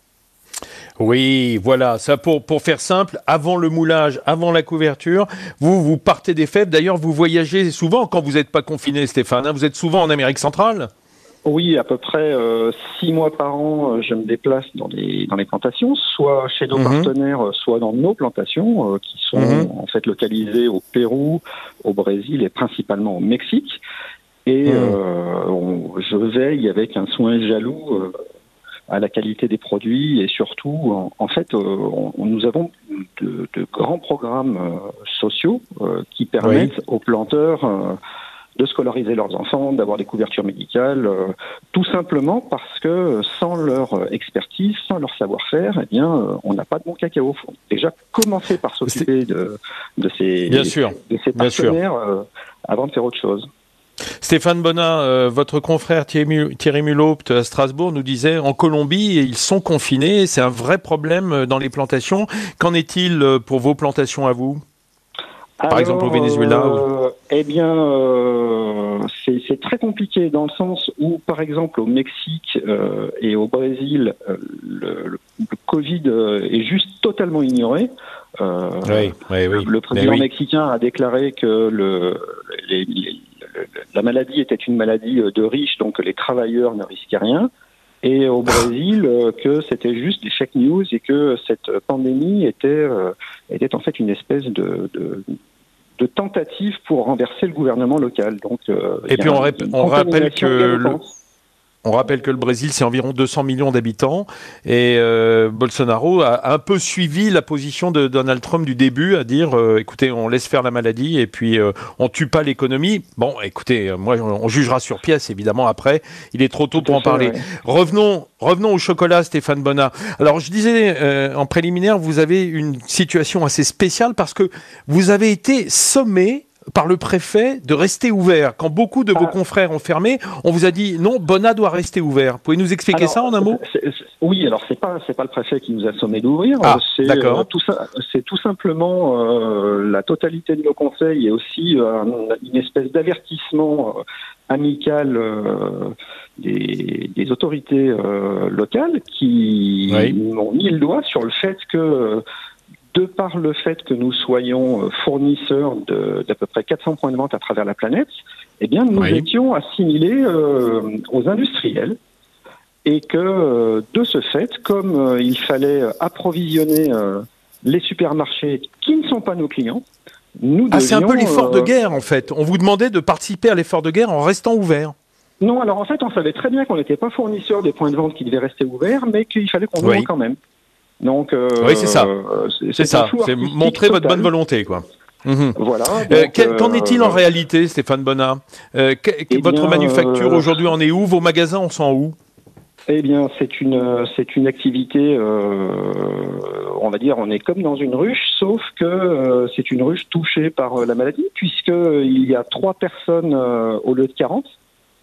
Oui, voilà, ça pour, pour faire simple, avant le moulage, avant la couverture, vous, vous partez des fèves. D'ailleurs, vous voyagez souvent quand vous n'êtes pas confiné, Stéphane, hein, vous êtes souvent en Amérique centrale ? Oui, à peu près euh, six mois par an, euh, je me déplace dans les dans les plantations, soit chez nos mmh. partenaires, soit dans nos plantations, euh, qui sont mmh. en fait localisées au Pérou, au Brésil et principalement au Mexique. Et mmh. euh, on, je veille avec un soin jaloux euh, à la qualité des produits et surtout, en, en fait, euh, on, nous avons de, de grands programmes euh, sociaux euh, qui permettent oui. aux planteurs euh, de scolariser leurs enfants, d'avoir des couvertures médicales, euh, tout simplement parce que sans leur expertise, sans leur savoir-faire, eh bien, euh, on n'a pas de bon cacao. Faut déjà commencer par s'occuper de, de ces, Bien sûr. de ces partenaires euh, avant de faire autre chose. Stéphane Bonnat, euh, votre confrère Thierry, Thierry Mulot à Strasbourg nous disait en Colombie, ils sont confinés, c'est un vrai problème dans les plantations. Qu'en est-il pour vos plantations à vous ? Par Alors, exemple au Venezuela euh, ou... Eh bien, euh, c'est, c'est très compliqué dans le sens où, par exemple, au Mexique euh, et au Brésil, euh, le, le, le Covid euh, est juste totalement ignoré. Euh, oui, oui, oui. Le président oui. mexicain a déclaré que le, les, les, la maladie était une maladie de riches, donc les travailleurs ne risquaient rien. Et au Brésil, euh, que c'était juste des fake news et que cette pandémie était, euh, était en fait une espèce de, de, de tentative pour renverser le gouvernement local. Donc, euh, et puis on, rép- on rappelle que le, on rappelle que le Brésil c'est environ deux cents millions d'habitants et euh, Bolsonaro a un peu suivi la position de Donald Trump du début, à dire euh, écoutez, on laisse faire la maladie et puis euh, on tue pas l'économie. Bon, écoutez, moi on jugera sur pièce évidemment après. Il est trop tôt pour en parler. Ouais. Revenons, revenons au chocolat, Stéphane Bonnat. Alors je disais euh, en préliminaire, vous avez une situation assez spéciale parce que vous avez été sommé par le préfet de rester ouvert. Quand beaucoup de vos ah. confrères ont fermé, on vous a dit non, Bonnat doit rester ouvert. Pouvez nous expliquer alors, ça en un mot ? c'est, c'est, Oui, alors c'est pas c'est pas le préfet qui nous a sommé d'ouvrir. Ah, c'est d'accord. Euh, tout ça, c'est tout simplement euh, la totalité de nos conseils et aussi euh, une espèce d'avertissement euh, amical euh, des, des autorités euh, locales qui oui. m'ont mis le doigt sur le fait que de par le fait que nous soyons fournisseurs de, d'à peu près quatre cents points de vente à travers la planète, eh bien, nous oui. étions assimilés euh, aux industriels et que, euh, de ce fait, comme euh, il fallait approvisionner euh, les supermarchés qui ne sont pas nos clients, nous ah, devions... c'est un peu l'effort euh, de guerre, en fait. On vous demandait de participer à l'effort de guerre en restant ouvert. Non, alors en fait, on savait très bien qu'on n'était pas fournisseurs des points de vente qui devaient rester ouverts, mais qu'il fallait qu'on oui. vende quand même. Donc, euh, oui, c'est ça. C'est, c'est, c'est ça. C'est montrer total. votre bonne volonté, quoi. Mmh. Voilà. Donc, euh, quel, qu'en euh, est-il en réalité, Stéphane Bonnat euh, que, eh Votre bien, manufacture euh, aujourd'hui en est où? Vos magasins en sont où? Eh bien, c'est une c'est une activité. Euh, on va dire, on est comme dans une ruche, sauf que euh, c'est une ruche touchée par euh, la maladie, puisque il y a trois personnes euh, au lieu de quarante.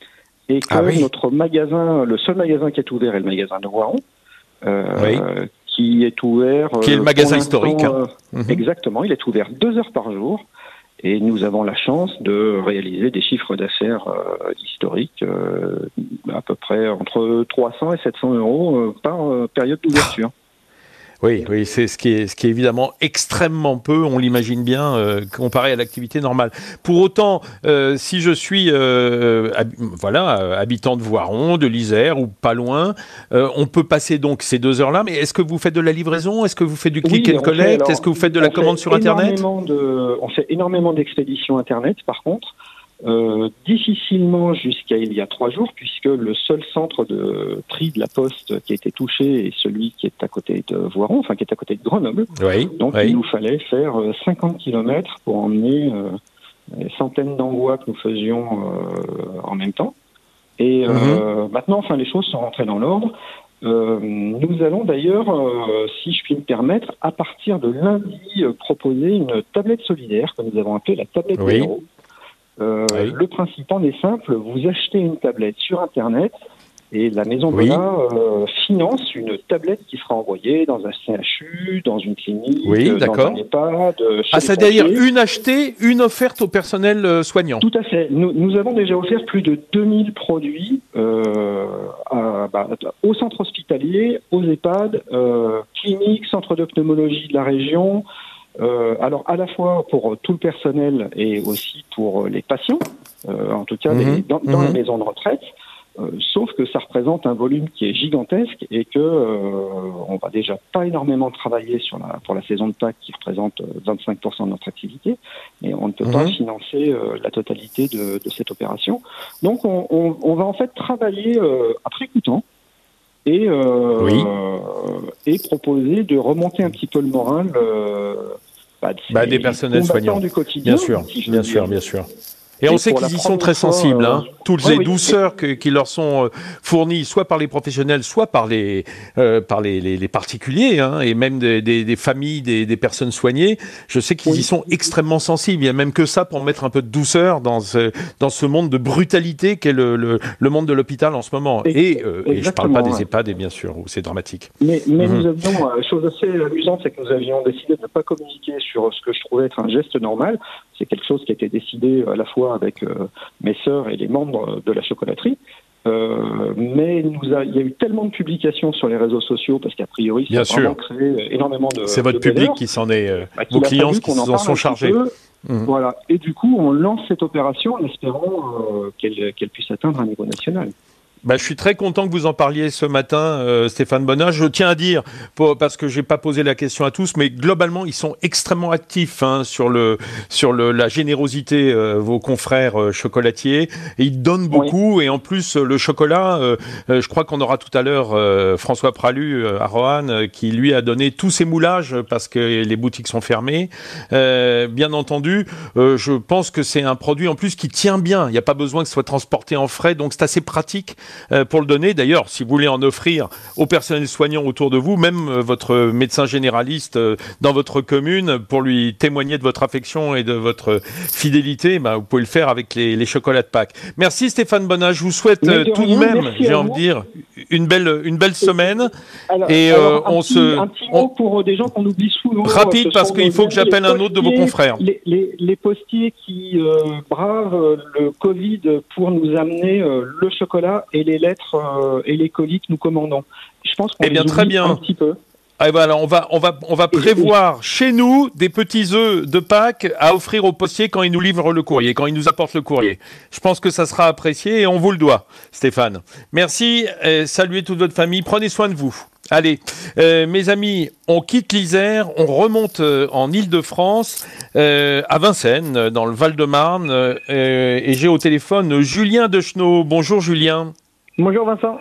et que ah oui. notre magasin, le seul magasin qui est ouvert est le magasin de Voiron, euh, oui. qui est ouvert... Qui est le magasin historique. Hein. Euh, mm-hmm. Exactement, il est ouvert deux heures par jour. Et nous avons la chance de réaliser des chiffres d'affaires euh, historiques euh, à peu près entre trois cents et sept cents euros euh, par euh, période d'ouverture. Oui, oui, c'est ce qui est, ce qui est évidemment extrêmement peu, on l'imagine bien, euh, comparé à l'activité normale. Pour autant, euh, si je suis euh, hab- voilà, habitant de Voiron, de l'Isère ou pas loin, euh, on peut passer donc ces deux heures-là, mais est-ce que vous faites de la livraison ? Est-ce que vous faites du click oui, and collect ? Alors, est-ce que vous faites de la commande sur Internet ? de, On fait énormément d'expéditions Internet, par contre. Euh, difficilement jusqu'à il y a trois jours, puisque le seul centre de tri de la Poste qui a été touché est celui qui est à côté de Voiron, enfin qui est à côté de Grenoble. Oui, Donc oui. il nous fallait faire cinquante kilomètres pour emmener euh, les centaines d'envois que nous faisions euh, en même temps. Et euh, mm-hmm. maintenant, enfin, les choses sont rentrées dans l'ordre. Euh, nous allons d'ailleurs, euh, si je puis me permettre, à partir de lundi, euh, proposer une tablette solidaire que nous avons appelée la tablette oui. zéro. Euh, oui. Le principe en est simple, vous achetez une tablette sur Internet et la Maison oui. Bola euh, finance une tablette qui sera envoyée dans un C H U, dans une clinique, oui, dans d'accord. un EHPAD. Chez ah, c'est-à-dire une achetée, une offerte au personnel euh, soignant. Tout à fait. Nous, nous avons déjà offert plus de deux mille produits euh, à, bah, aux centres hospitaliers, aux EHPAD, euh, cliniques, centres de pneumologie de la région. Euh, alors à la fois pour tout le personnel et aussi pour les patients, euh, en tout cas mmh, les, dans, dans mmh. la maison de retraite, euh, sauf que ça représente un volume qui est gigantesque et que euh, on va déjà pas énormément travailler sur la, pour la saison de Pâques qui représente vingt-cinq pour cent de notre activité, mais on ne peut mmh. pas financer euh, la totalité de, de cette opération. Donc on, on, on va en fait travailler euh, à prix coûtant. Et, euh, oui. et proposer de remonter un petit peu le moral euh, bah, de bah, des personnels soignants du quotidien. Bien sûr, si bien sûr, bien sûr. Et, et on sait qu'ils y sont très fois, sensibles, euh, hein. Toutes ouais, les oui, douceurs que, qui leur sont euh, fournies, soit par les professionnels, soit par les, euh, par les, les, les particuliers, hein, et même des, des, des familles, des, des personnes soignées. Je sais qu'ils oui. y sont extrêmement sensibles. Il n'y a même que ça pour mettre un peu de douceur dans ce, dans ce monde de brutalité qu'est le, le, le monde de l'hôpital en ce moment. Et, euh, et je ne parle pas des EHPAD, et bien sûr, où c'est dramatique. Mais, mais mmh. nous avions, euh, chose assez amusante, c'est que nous avions décidé de ne pas communiquer sur ce que je trouvais être un geste normal. C'est quelque chose qui a été décidé à la fois avec euh, mes sœurs et les membres de la chocolaterie. Euh, mais il, nous a, il y a eu tellement de publications sur les réseaux sociaux parce qu'à priori, ça a vraiment créé énormément de. C'est votre de public galères, qui s'en est. Euh, bah, vos clients qui s'en sont chargés. Mmh. Voilà. Et du coup, on lance cette opération en espérant euh, qu'elle, qu'elle puisse atteindre un niveau national. Bah, je suis très content que vous en parliez ce matin, euh, Stéphane Bonnat. Je tiens à dire, pour, parce que j'ai pas posé la question à tous, mais globalement, ils sont extrêmement actifs hein, sur le sur le la générosité, euh, vos confrères euh, chocolatiers. Et ils donnent beaucoup. Oui. Et en plus, le chocolat, euh, euh, je crois qu'on aura tout à l'heure euh, François Pralu euh, à Roanne, euh, qui lui a donné tous ses moulages parce que les boutiques sont fermées. Euh, bien entendu, euh, je pense que c'est un produit en plus qui tient bien. Il n'y a pas besoin que ce soit transporté en frais, donc c'est assez pratique. Euh, pour le donner. D'ailleurs, si vous voulez en offrir au personnel soignant autour de vous, même euh, votre médecin généraliste euh, dans votre commune, pour lui témoigner de votre affection et de votre fidélité, bah, vous pouvez le faire avec les, les chocolats de Pâques. Merci Stéphane Bonnat. Je vous souhaite euh, tout rien, de même, j'ai envie de dire, une belle, une belle semaine. Alors, et alors, euh, on petit, se... Un petit mot pour des gens qu'on oublie souvent. Rapide, parce qu'il faut que j'appelle un autre de vos confrères. Les, les, les postiers qui euh, bravent le Covid pour nous amener euh, le chocolat et les lettres euh, et les colis que nous commandons. Je pense qu'on eh bien, les très oublie bien. un petit peu. Ah, voilà, on va, on va, on va prévoir chez nous des petits œufs de Pâques à offrir aux postiers quand ils nous livrent le courrier, quand ils nous apportent le courrier. Je pense que ça sera apprécié et on vous le doit, Stéphane. Merci, euh, saluez toute votre famille, prenez soin de vous. Allez, euh, mes amis, on quitte l'Isère, on remonte euh, en Île-de-France, euh, à Vincennes, dans le Val-de-Marne, euh, et j'ai au téléphone Julien Dechenaux. Bonjour Julien. Bonjour Vincent.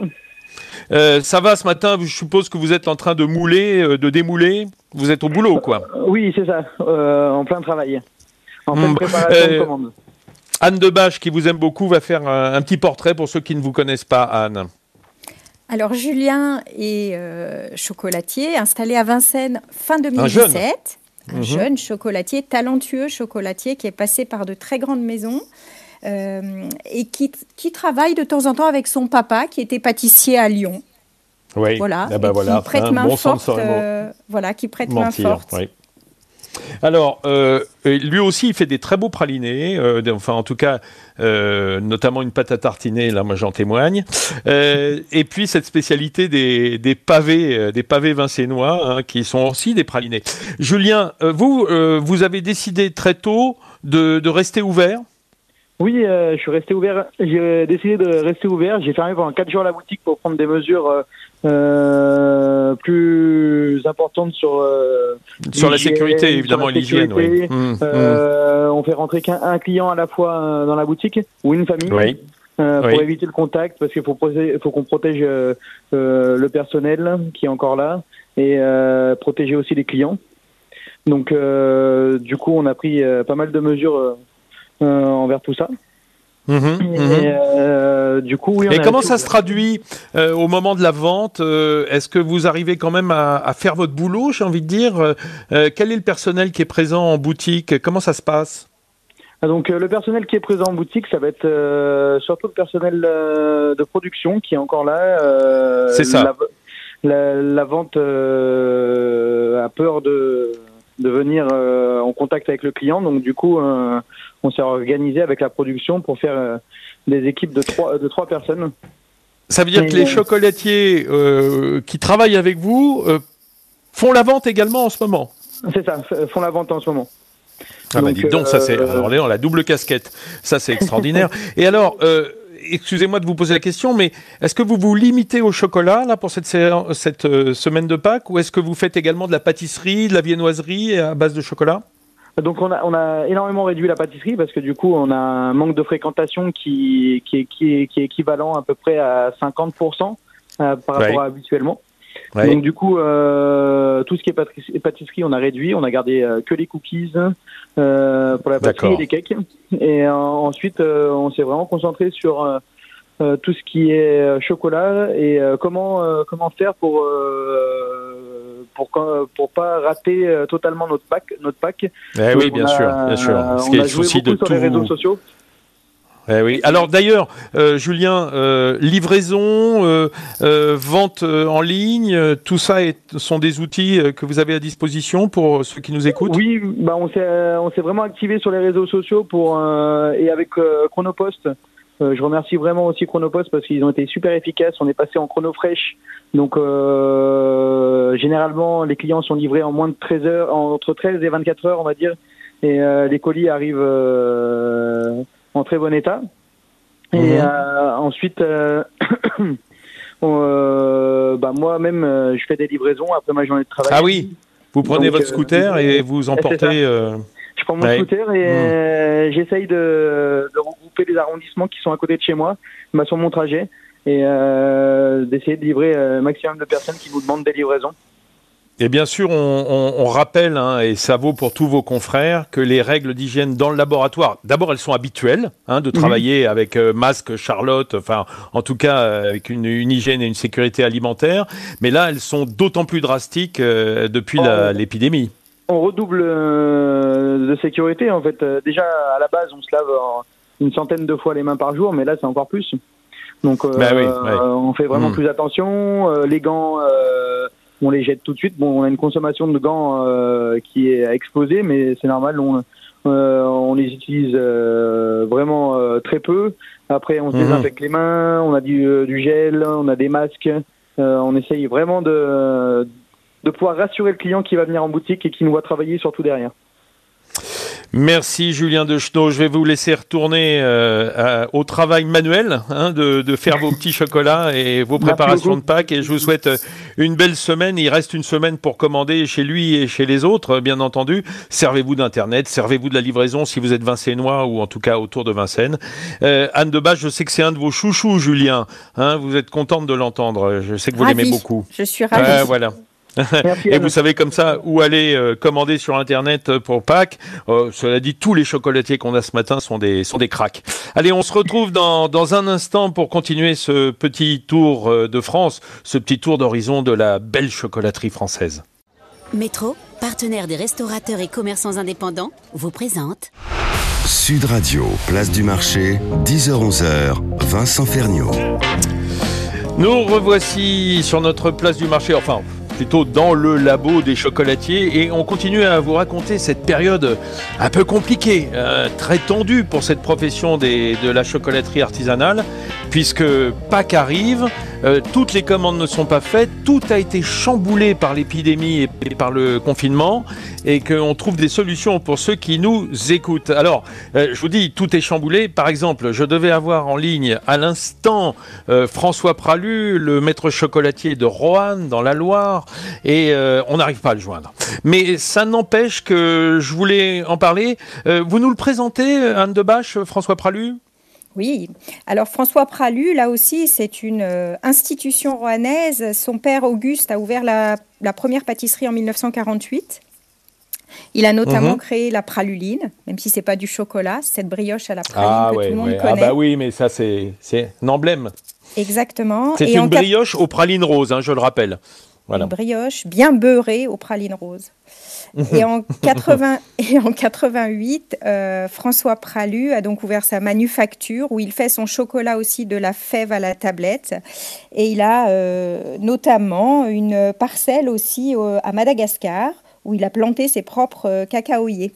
Euh, ça va ce matin, je suppose que vous êtes en train de mouler, euh, de démouler. Vous êtes au boulot, quoi. Euh, oui, c'est ça, euh, en plein travail, en pleine mmh. préparation euh, de commande. Anne Debache, qui vous aime beaucoup, va faire un, un petit portrait pour ceux qui ne vous connaissent pas, Anne. Alors, Julien est euh, chocolatier, installé à Vincennes fin deux mille dix-sept. Un jeune, un mmh. jeune chocolatier, talentueux chocolatier qui est passé par de très grandes maisons. euh, et qui, qui travaille de temps en temps avec son papa, qui était pâtissier à Lyon. Oui, voilà, ah bah et voilà. qui prête hein, main bon forte. Euh, voilà, qui prête mentir, main forte. Oui. Alors, euh, lui aussi, il fait des très beaux pralinés, euh, enfin en tout cas, euh, notamment une pâte à tartiner, là moi j'en témoigne. Euh, et puis cette spécialité des, des pavés, euh, des pavés vincénois, hein, qui sont aussi des pralinés. Julien, euh, vous, euh, vous avez décidé très tôt de, de rester ouvert ? Oui, euh, je suis resté ouvert. J'ai décidé de rester ouvert. J'ai fermé pendant quatre jours la boutique pour prendre des mesures euh, euh, plus importantes sur euh, sur la sécurité, évidemment, l'hygiène. Oui. Mmh, euh, mmh. On fait rentrer qu'un un client à la fois dans la boutique ou une famille. Oui. Euh, pour oui. éviter le contact, parce qu'il faut, faut qu'on protège euh, euh, le personnel qui est encore là et euh, protéger aussi les clients. Donc, euh, du coup, on a pris euh, pas mal de mesures euh, euh, envers tout ça. Mmh, et mmh. euh, du coup, oui. On et a comment ça se traduit euh, au moment de la vente euh, Est-ce que vous arrivez quand même à, à faire votre boulot, j'ai envie de dire euh, Quel est le personnel qui est présent en boutique ? Comment ça se passe ? Donc euh, le personnel qui est présent en boutique, ça va être euh, surtout le personnel euh, de production qui est encore là. Euh, C'est ça. La, la, la vente euh, a peur de, de venir euh, en contact avec le client, donc du coup euh, on s'est organisé avec la production pour faire euh, des équipes de trois, de trois personnes. Ça veut dire Et que les chocolatiers euh, qui travaillent avec vous euh, font la vente également en ce moment ? C'est ça, font la vente en ce moment. Ah donc, bah dis donc, euh, ça c'est alors là, on a la double casquette, ça c'est extraordinaire. Et alors, euh, excusez-moi de vous poser la question, mais est-ce que vous vous limitez au chocolat là pour cette, cette euh, semaine de Pâques, ou est-ce que vous faites également de la pâtisserie, de la viennoiserie à base de chocolat ? Donc on a, on a énormément réduit la pâtisserie parce que du coup on a un manque de fréquentation qui, qui, est, qui, est, qui est équivalent à peu près à cinquante pour cent euh, par rapport ouais. à habituellement. Ouais. Donc du coup, euh, tout ce qui est pâtisserie, pâtisserie, on a réduit. On a gardé euh, que les cookies euh, pour la pâtisserie et les cakes. Et euh, ensuite, euh, on s'est vraiment concentré sur euh, tout ce qui est chocolat et euh, comment euh, comment faire pour euh, pour pour pas rater euh, totalement notre pack notre pack. Eh oui, bien a, sûr, bien sûr. On a joué beaucoup sur les réseaux sociaux. Eh oui. Alors d'ailleurs, euh, Julien, euh, livraison, euh, euh, vente euh, en ligne, euh, tout ça est, sont des outils euh, que vous avez à disposition pour ceux qui nous écoutent ? Oui, bah on s'est on s'est vraiment activé sur les réseaux sociaux pour euh, et avec euh, Chronopost. Euh, je remercie vraiment aussi Chronopost parce qu'ils ont été super efficaces. On est passé en chrono fraîche, donc euh, généralement les clients sont livrés en moins de treize heures, entre treize et vingt-quatre heures, on va dire, et euh, les colis arrivent Euh, en très bon état. Et mmh. euh, ensuite, euh, euh, bah moi-même, euh, je fais des livraisons après ma journée de travail. Ah oui, vous prenez Donc, votre scooter euh, et vous emportez... Euh... Je prends mon ouais. scooter et mmh. euh, j'essaye de, de regrouper les arrondissements qui sont à côté de chez moi, bah, sur mon trajet, et euh, d'essayer de livrer un maximum de personnes qui vous demandent des livraisons. Et bien sûr, on, on, on rappelle, hein, et ça vaut pour tous vos confrères, que les règles d'hygiène dans le laboratoire, d'abord elles sont habituelles, hein, de travailler mmh. avec euh, masque, Charlotte, enfin en tout cas euh, avec une, une hygiène et une sécurité alimentaire, mais là elles sont d'autant plus drastiques euh, depuis la, l'épidémie. On redouble euh, de sécurité en fait. Euh, déjà à la base on se lave euh, une centaine de fois les mains par jour, mais là c'est encore plus. Donc euh, bah oui, ouais. euh, on fait vraiment mmh. plus attention. Euh, les gants... Euh, on les jette tout de suite. Bon, on a une consommation de gants euh, qui est explosée, mais c'est normal. On, euh, on les utilise euh, vraiment euh, très peu. Après, on se mmh. désinfecte les mains, on a du, euh, du gel, on a des masques. Euh, on essaye vraiment de, de pouvoir rassurer le client qui va venir en boutique et qui nous voit travailler surtout derrière. Merci Julien Dechenaux. Je vais vous laisser retourner euh, à, au travail manuel, hein, de, de faire vos petits chocolats et vos préparations de Pâques. Et je vous souhaite une belle semaine. Il reste une semaine pour commander chez lui et chez les autres, bien entendu. Servez-vous d'Internet, servez-vous de la livraison si vous êtes vincénois ou en tout cas autour de Vincennes. Euh, Anne Debache, je sais que c'est un de vos chouchous, Julien. Hein, vous êtes contente de l'entendre. Je sais que vous ravie. l'aimez beaucoup. Je suis ravie. Euh, voilà. Merci, et vous savez comme ça où aller euh, commander sur Internet pour Pâques. Euh, cela dit, tous les chocolatiers qu'on a ce matin sont des sont des cracks. Allez, on se retrouve dans dans un instant pour continuer ce petit tour euh, de France, ce petit tour d'horizon de la belle chocolaterie française. Métro, partenaire des restaurateurs et commerçants indépendants, vous présente Sud Radio, place du marché, dix heures onze heures, Vincent Ferniaud. Nous revoici sur notre place du marché, enfin plutôt dans le labo des chocolatiers, et on continue à vous raconter cette période un peu compliquée, euh, très tendue pour cette profession des, de la chocolaterie artisanale, puisque Pâques arrive, euh, toutes les commandes ne sont pas faites, tout a été chamboulé par l'épidémie et, et par le confinement, et qu'on trouve des solutions pour ceux qui nous écoutent. Alors, euh, je vous dis, tout est chamboulé. Par exemple, je devais avoir en ligne à l'instant euh, François Pralu, le maître chocolatier de Roanne, dans la Loire, et euh, on n'arrive pas à le joindre. Mais ça n'empêche que je voulais en parler. Euh, vous nous le présentez, Anne Debache, François Pralu ? Oui, alors François Pralu, là aussi, c'est une euh, institution roannaise. Son père Auguste a ouvert la, la première pâtisserie en dix-neuf cent quarante-huit. Il a notamment mmh. créé la praluline, même si c'est pas du chocolat, cette brioche à la praline ah, que ouais, tout le monde ouais. connaît. Ah bah oui, mais ça c'est, c'est un emblème. Exactement. C'est Et une brioche cap... aux pralines roses, hein, je le rappelle. Voilà. Une brioche bien beurrée aux pralines roses. Et en, quatre-vingts, et en quatre-vingt-huit, euh, François Pralu a donc ouvert sa manufacture où il fait son chocolat aussi de la fève à la tablette. Et il a euh, notamment une parcelle aussi euh, à Madagascar où il a planté ses propres euh, cacaoyers.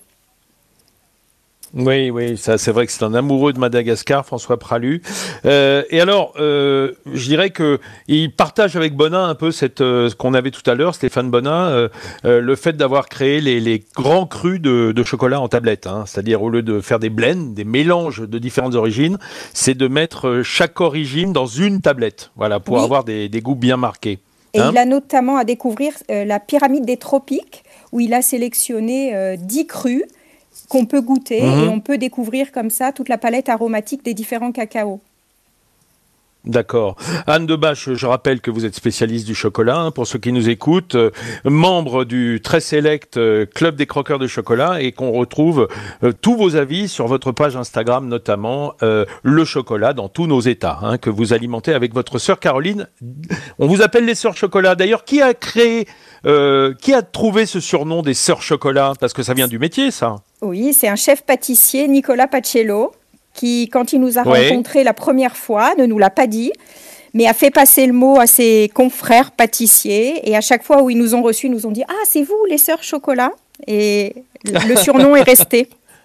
Oui, oui, ça, c'est vrai que c'est un amoureux de Madagascar, François Pralu. Euh, et alors, euh, je dirais que il partage avec Bonin un peu cette, euh, ce qu'on avait tout à l'heure, Stéphane Bonin, euh, euh, le fait d'avoir créé les, les grands crus de, de chocolat en tablette. Hein, c'est-à-dire, au lieu de faire des blends, des mélanges de différentes origines, c'est de mettre chaque origine dans une tablette, voilà, pour oui. avoir des, des goûts bien marqués. Et hein il a notamment à découvrir euh, la pyramide des tropiques, où il a sélectionné euh, dix crus qu'on peut goûter mmh. et on peut découvrir comme ça toute la palette aromatique des différents cacaos. D'accord. Anne Debache, je rappelle que vous êtes spécialiste du chocolat, hein, pour ceux qui nous écoutent, euh, membre du très select euh, Club des croqueurs de chocolat, et qu'on retrouve euh, tous vos avis sur votre page Instagram, notamment euh, le chocolat dans tous nos états, hein, que vous alimentez avec votre sœur Caroline. On vous appelle les sœurs chocolat. D'ailleurs, qui a créé, euh, qui a trouvé ce surnom des sœurs chocolat ? Parce que ça vient du métier, ça. Oui, c'est un chef pâtissier, Nicolas Pacello, qui, quand il nous a ouais. rencontrés la première fois, ne nous l'a pas dit, mais a fait passer le mot à ses confrères pâtissiers. Et à chaque fois où ils nous ont reçus, ils nous ont dit « Ah, c'est vous, les sœurs chocolat ?» Et le surnom est resté.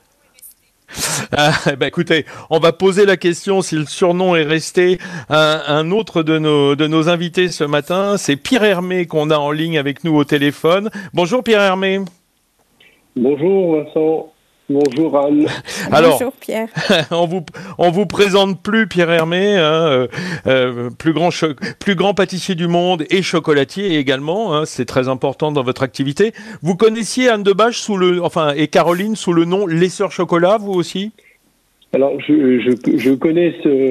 Ah, bah écoutez, on va poser la question si le surnom est resté. Un, un autre de nos, de nos invités ce matin, c'est Pierre Hermé qu'on a en ligne avec nous au téléphone. Bonjour Pierre Hermé. Bonjour Vincent. Bonjour Anne. Alors, bonjour Pierre. on vous on vous présente plus Pierre Hermé, hein, euh, euh, plus grand cho- plus grand pâtissier du monde et chocolatier également. Hein, c'est très important dans votre activité. Vous connaissiez Anne Debache sous le enfin et Caroline sous le nom Les Sœurs Chocolat, vous aussi ? Alors je je, je connais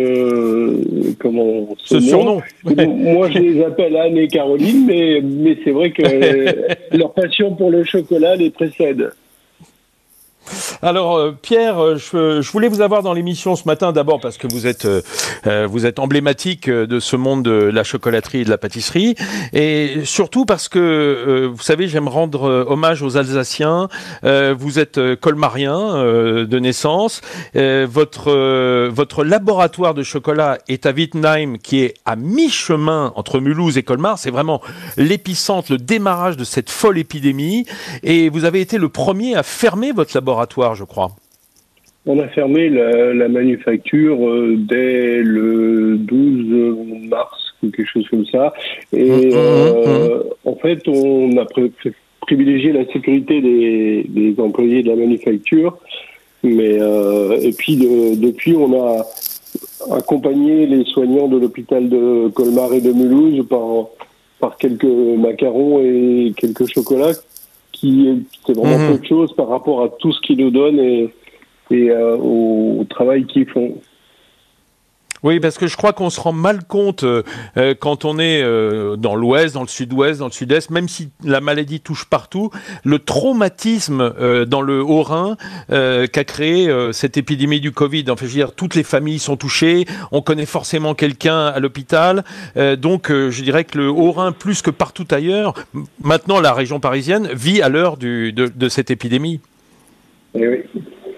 ce comment ce, ce surnom. Ouais. Moi je les appelle Anne et Caroline, mais mais c'est vrai que leur passion pour le chocolat les précède. Alors euh, Pierre, je, je voulais vous avoir dans l'émission ce matin d'abord parce que vous êtes euh, vous êtes emblématique de ce monde de la chocolaterie et de la pâtisserie, et surtout parce que euh, vous savez, j'aime rendre euh, hommage aux Alsaciens. Euh, vous êtes euh, colmarien euh, de naissance. Euh, votre euh, votre laboratoire de chocolat est à Wittenheim, qui est à mi-chemin entre Mulhouse et Colmar. C'est vraiment l'épicentre, le démarrage de cette folle épidémie. Et vous avez été le premier à fermer votre laboratoire. Je crois. On a fermé la, la manufacture euh, dès le douze mars ou quelque chose comme ça. Et mmh, euh, mmh. en fait, on a pré- privilégié la sécurité des, des employés de la manufacture. Mais euh, et puis de, depuis, on a accompagné les soignants de l'hôpital de Colmar et de Mulhouse par par quelques macarons et quelques chocolats. Qui, c'est vraiment mmh. peu de choses par rapport à tout ce qu'ils nous donnent et, et euh, au, au travail qu'ils font. Oui, parce que je crois qu'on se rend mal compte euh, quand on est euh, dans l'ouest, dans le sud-ouest, dans le sud-est, même si la maladie touche partout, le traumatisme euh, dans le Haut-Rhin euh, qu'a créé euh, cette épidémie du Covid. Enfin, je veux dire, toutes les familles sont touchées, on connaît forcément quelqu'un à l'hôpital, euh, donc euh, je dirais que le Haut-Rhin, plus que partout ailleurs, maintenant la région parisienne vit à l'heure du, de, de cette épidémie. Et oui.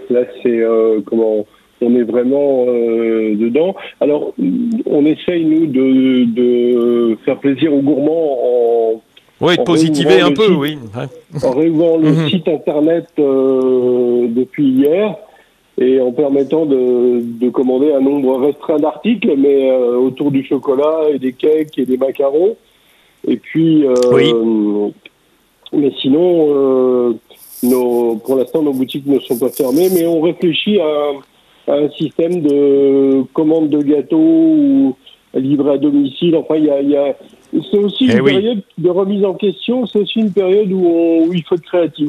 Là, c'est euh, comment on est vraiment euh, dedans. Alors, on essaye, nous, de, de faire plaisir aux gourmands en... Oui, de positiver un peu, site, oui. En réouvrant le mm-hmm. site internet euh, depuis hier et en permettant de, de commander un nombre restreint d'articles, mais euh, autour du chocolat et des cakes et des macarons. Et puis, euh, oui. mais sinon, euh, nos, pour l'instant, nos boutiques ne sont pas fermées, mais on réfléchit à, à un système de commande de gâteaux ou livré à domicile. Enfin, il y a, y a c'est aussi une eh période oui. de remise en question, c'est aussi une période où, on, où il faut être créatif.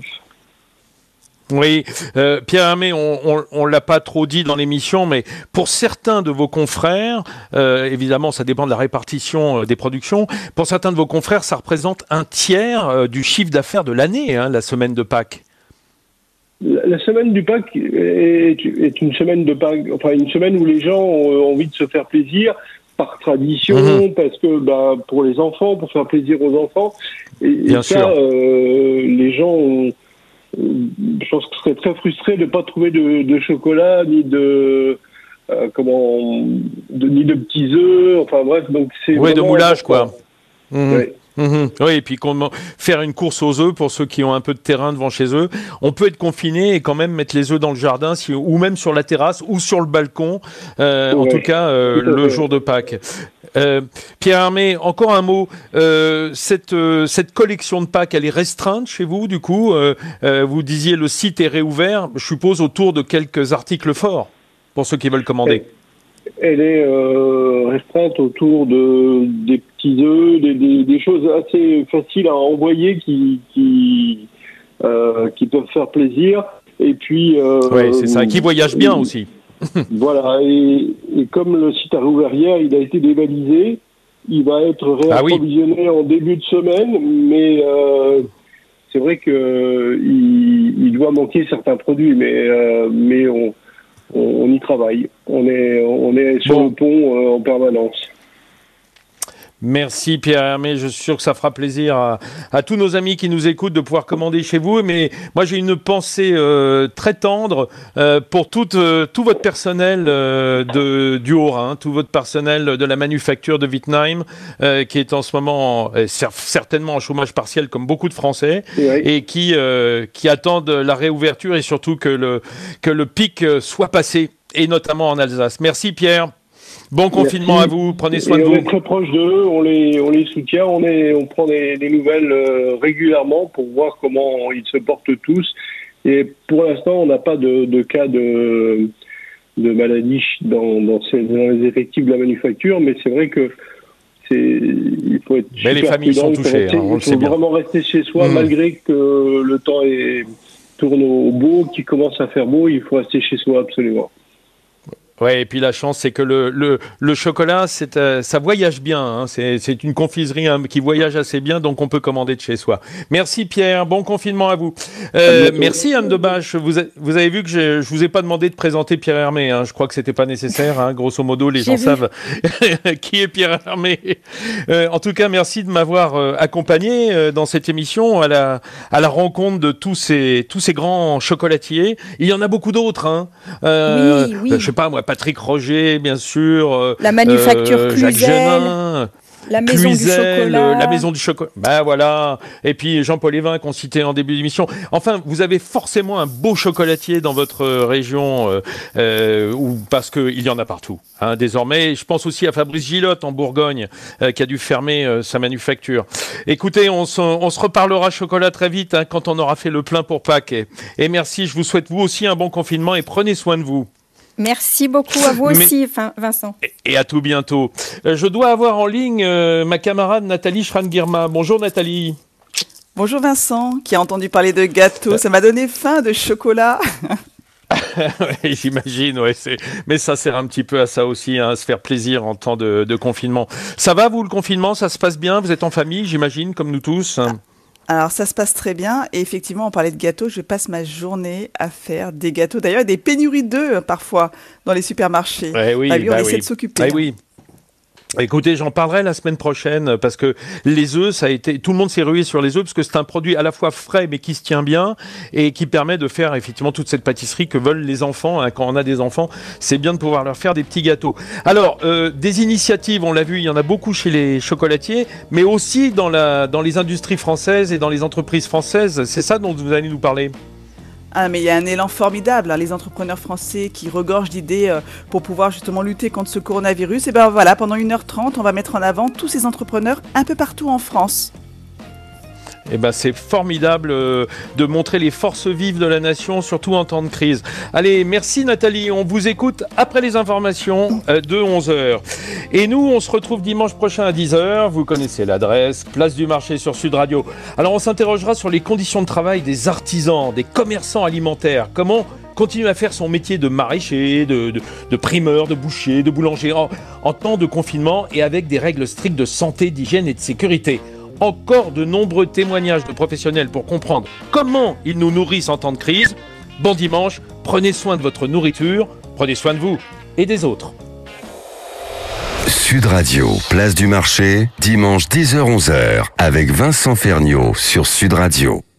Oui, euh, Pierre Hermé, on, on, on l'a pas trop dit dans l'émission, mais pour certains de vos confrères, euh, évidemment, ça dépend de la répartition euh, des productions. Pour certains de vos confrères, ça représente un tiers euh, du chiffre d'affaires de l'année, hein, la semaine de Pâques. La, la semaine du Pâques est, est une semaine de Pâques, enfin une semaine où les gens ont envie de se faire plaisir. Par tradition, mmh. parce que bah, pour les enfants, pour faire plaisir aux enfants. Et, Bien et ça, sûr. Euh, les gens, ont, je pense qu'ils seraient très frustrés de ne pas trouver de, de chocolat, ni de, euh, comment, de, ni de petits œufs, enfin bref. Donc c'est oui, de moulage, important. quoi. Mmh. Oui. Mmh. Oui, et puis comment faire une course aux œufs pour ceux qui ont un peu de terrain devant chez eux. On peut être confiné et quand même mettre les œufs dans le jardin, si, ou même sur la terrasse ou sur le balcon. Euh, ouais. En tout cas, euh, tout le fait. Jour de Pâques. Euh, Pierre Hermé, encore un mot. Euh, cette euh, cette collection de Pâques, elle est restreinte chez vous, du coup. Euh, euh, vous disiez le site est réouvert. Je suppose autour de quelques articles forts pour ceux qui veulent commander. Elle est euh, restreinte autour de des petits œufs, des, des, des choses assez faciles à envoyer qui qui euh, qui peuvent faire plaisir. Et puis euh, oui, c'est ça, qui voyage bien et, aussi. Voilà. Et, et comme le site a rouvert hier, il a été dévalisé. Il va être réapprovisionné ah oui. en début de semaine, mais euh, c'est vrai que il, il doit manquer certains produits, mais euh, mais on On y travaille. On est, on est sur bon. le pont euh, en permanence. Merci Pierre Hermé, je suis sûr que ça fera plaisir à, à tous nos amis qui nous écoutent de pouvoir commander chez vous. Mais moi j'ai une pensée euh, très tendre euh, pour tout, euh, tout votre personnel euh, de, du Haut-Rhin, tout votre personnel de la manufacture de Wittenheim euh, qui est en ce moment euh, certainement en chômage partiel comme beaucoup de Français oui. et qui, euh, qui attendent la réouverture et surtout que le, que le pic soit passé et notamment en Alsace. Merci Pierre. Bon confinement Merci. À vous, prenez soin et de on vous. On est très proche d'eux, on les, on les soutient, on, est, on prend des, des nouvelles euh, régulièrement pour voir comment ils se portent tous. Et pour l'instant, on n'a pas de, de cas de, de maladie dans, dans, ces, dans les effectifs de la manufacture, mais c'est vrai que c'est, il faut être mais super les familles prudent, sont touchées, rester, hein, on il le faut sait bien. Vraiment rester chez soi, mmh. malgré que le temps est, tourne au beau, qu'il commence à faire beau, il faut rester chez soi absolument. Ouais, et puis la chance, c'est que le, le, le chocolat, c'est, euh, ça voyage bien. Hein. C'est, c'est une confiserie hein, qui voyage assez bien, donc on peut commander de chez soi. Merci Pierre, bon confinement à vous. Euh, merci Anne Debache. Vous, a, vous avez vu que je, je vous ai pas demandé de présenter Pierre Hermé. Hein. Je crois que c'était pas nécessaire. Hein. Grosso modo, les J'ai gens vu. savent qui est Pierre Hermé. Euh, en tout cas, merci de m'avoir euh, accompagné euh, dans cette émission à la, à la rencontre de tous ces, tous ces grands chocolatiers. Il y en a beaucoup d'autres. Hein. Euh, oui, oui. Je sais pas moi. Patrick Roger, bien sûr. La manufacture euh, Cluzel. Jacques Genin. La maison Cluzel, du chocolat. La maison du chocolat. Ben voilà. Et puis Jean-Paul Évin qu'on citait en début d'émission. Enfin, vous avez forcément un beau chocolatier dans votre région, euh, euh, ou parce qu'il y en a partout. Hein, désormais, je pense aussi à Fabrice Gillotte en Bourgogne, euh, qui a dû fermer euh, sa manufacture. Écoutez, on se, on se reparlera chocolat très vite hein, quand on aura fait le plein pour Pâques. Et, et merci. Je vous souhaite vous aussi un bon confinement et prenez soin de vous. Merci beaucoup à vous aussi, Mais, Vincent. Et à tout bientôt. Je dois avoir en ligne euh, ma camarade Nathalie Schran-Girma. Bonjour Nathalie. Bonjour Vincent, qui a entendu parler de gâteaux. Ça m'a donné faim de chocolat. Ouais, j'imagine, ouais, c'est... mais ça sert un petit peu à ça aussi, hein, à se faire plaisir en temps de, de confinement. Ça va vous le confinement, ça se passe bien? Vous êtes en famille, j'imagine, comme nous tous? Ah. Alors, ça se passe très bien. Et effectivement, on parlait de gâteaux. Je passe ma journée à faire des gâteaux. D'ailleurs, il y a des pénuries d'œufs, parfois, dans les supermarchés. Eh oui, bah, lui, on bah essaie oui. de s'occuper. Eh oui. Écoutez, j'en parlerai la semaine prochaine parce que les œufs, ça a été, tout le monde s'est rué sur les œufs parce que c'est un produit à la fois frais mais qui se tient bien et qui permet de faire effectivement toute cette pâtisserie que veulent les enfants. Hein. Quand on a des enfants, c'est bien de pouvoir leur faire des petits gâteaux. Alors, euh, des initiatives, on l'a vu, il y en a beaucoup chez les chocolatiers, mais aussi dans la, dans les industries françaises et dans les entreprises françaises. C'est ça dont vous allez nous parler. Ah, mais il y a un élan formidable, hein, les entrepreneurs français qui regorgent d'idées euh, pour pouvoir justement lutter contre ce coronavirus. Et bien voilà, pendant une heure trente, on va mettre en avant tous ces entrepreneurs un peu partout en France. Eh ben, c'est formidable euh, de montrer les forces vives de la nation, surtout en temps de crise. Allez, merci Nathalie, on vous écoute après les informations euh, de onze heures. Et nous, on se retrouve dimanche prochain à dix heures, vous connaissez l'adresse, place du marché sur Sud Radio. Alors on s'interrogera sur les conditions de travail des artisans, des commerçants alimentaires, comment continuer à faire son métier de maraîcher, de, de, de primeur, de boucher, de boulanger en, en temps de confinement et avec des règles strictes de santé, d'hygiène et de sécurité. Encore de nombreux témoignages de professionnels pour comprendre comment ils nous nourrissent en temps de crise. Bon dimanche, prenez soin de votre nourriture, prenez soin de vous et des autres. Sud Radio, place du marché, dimanche dix heures onze heures, avec Vincent Ferniaud sur Sud Radio.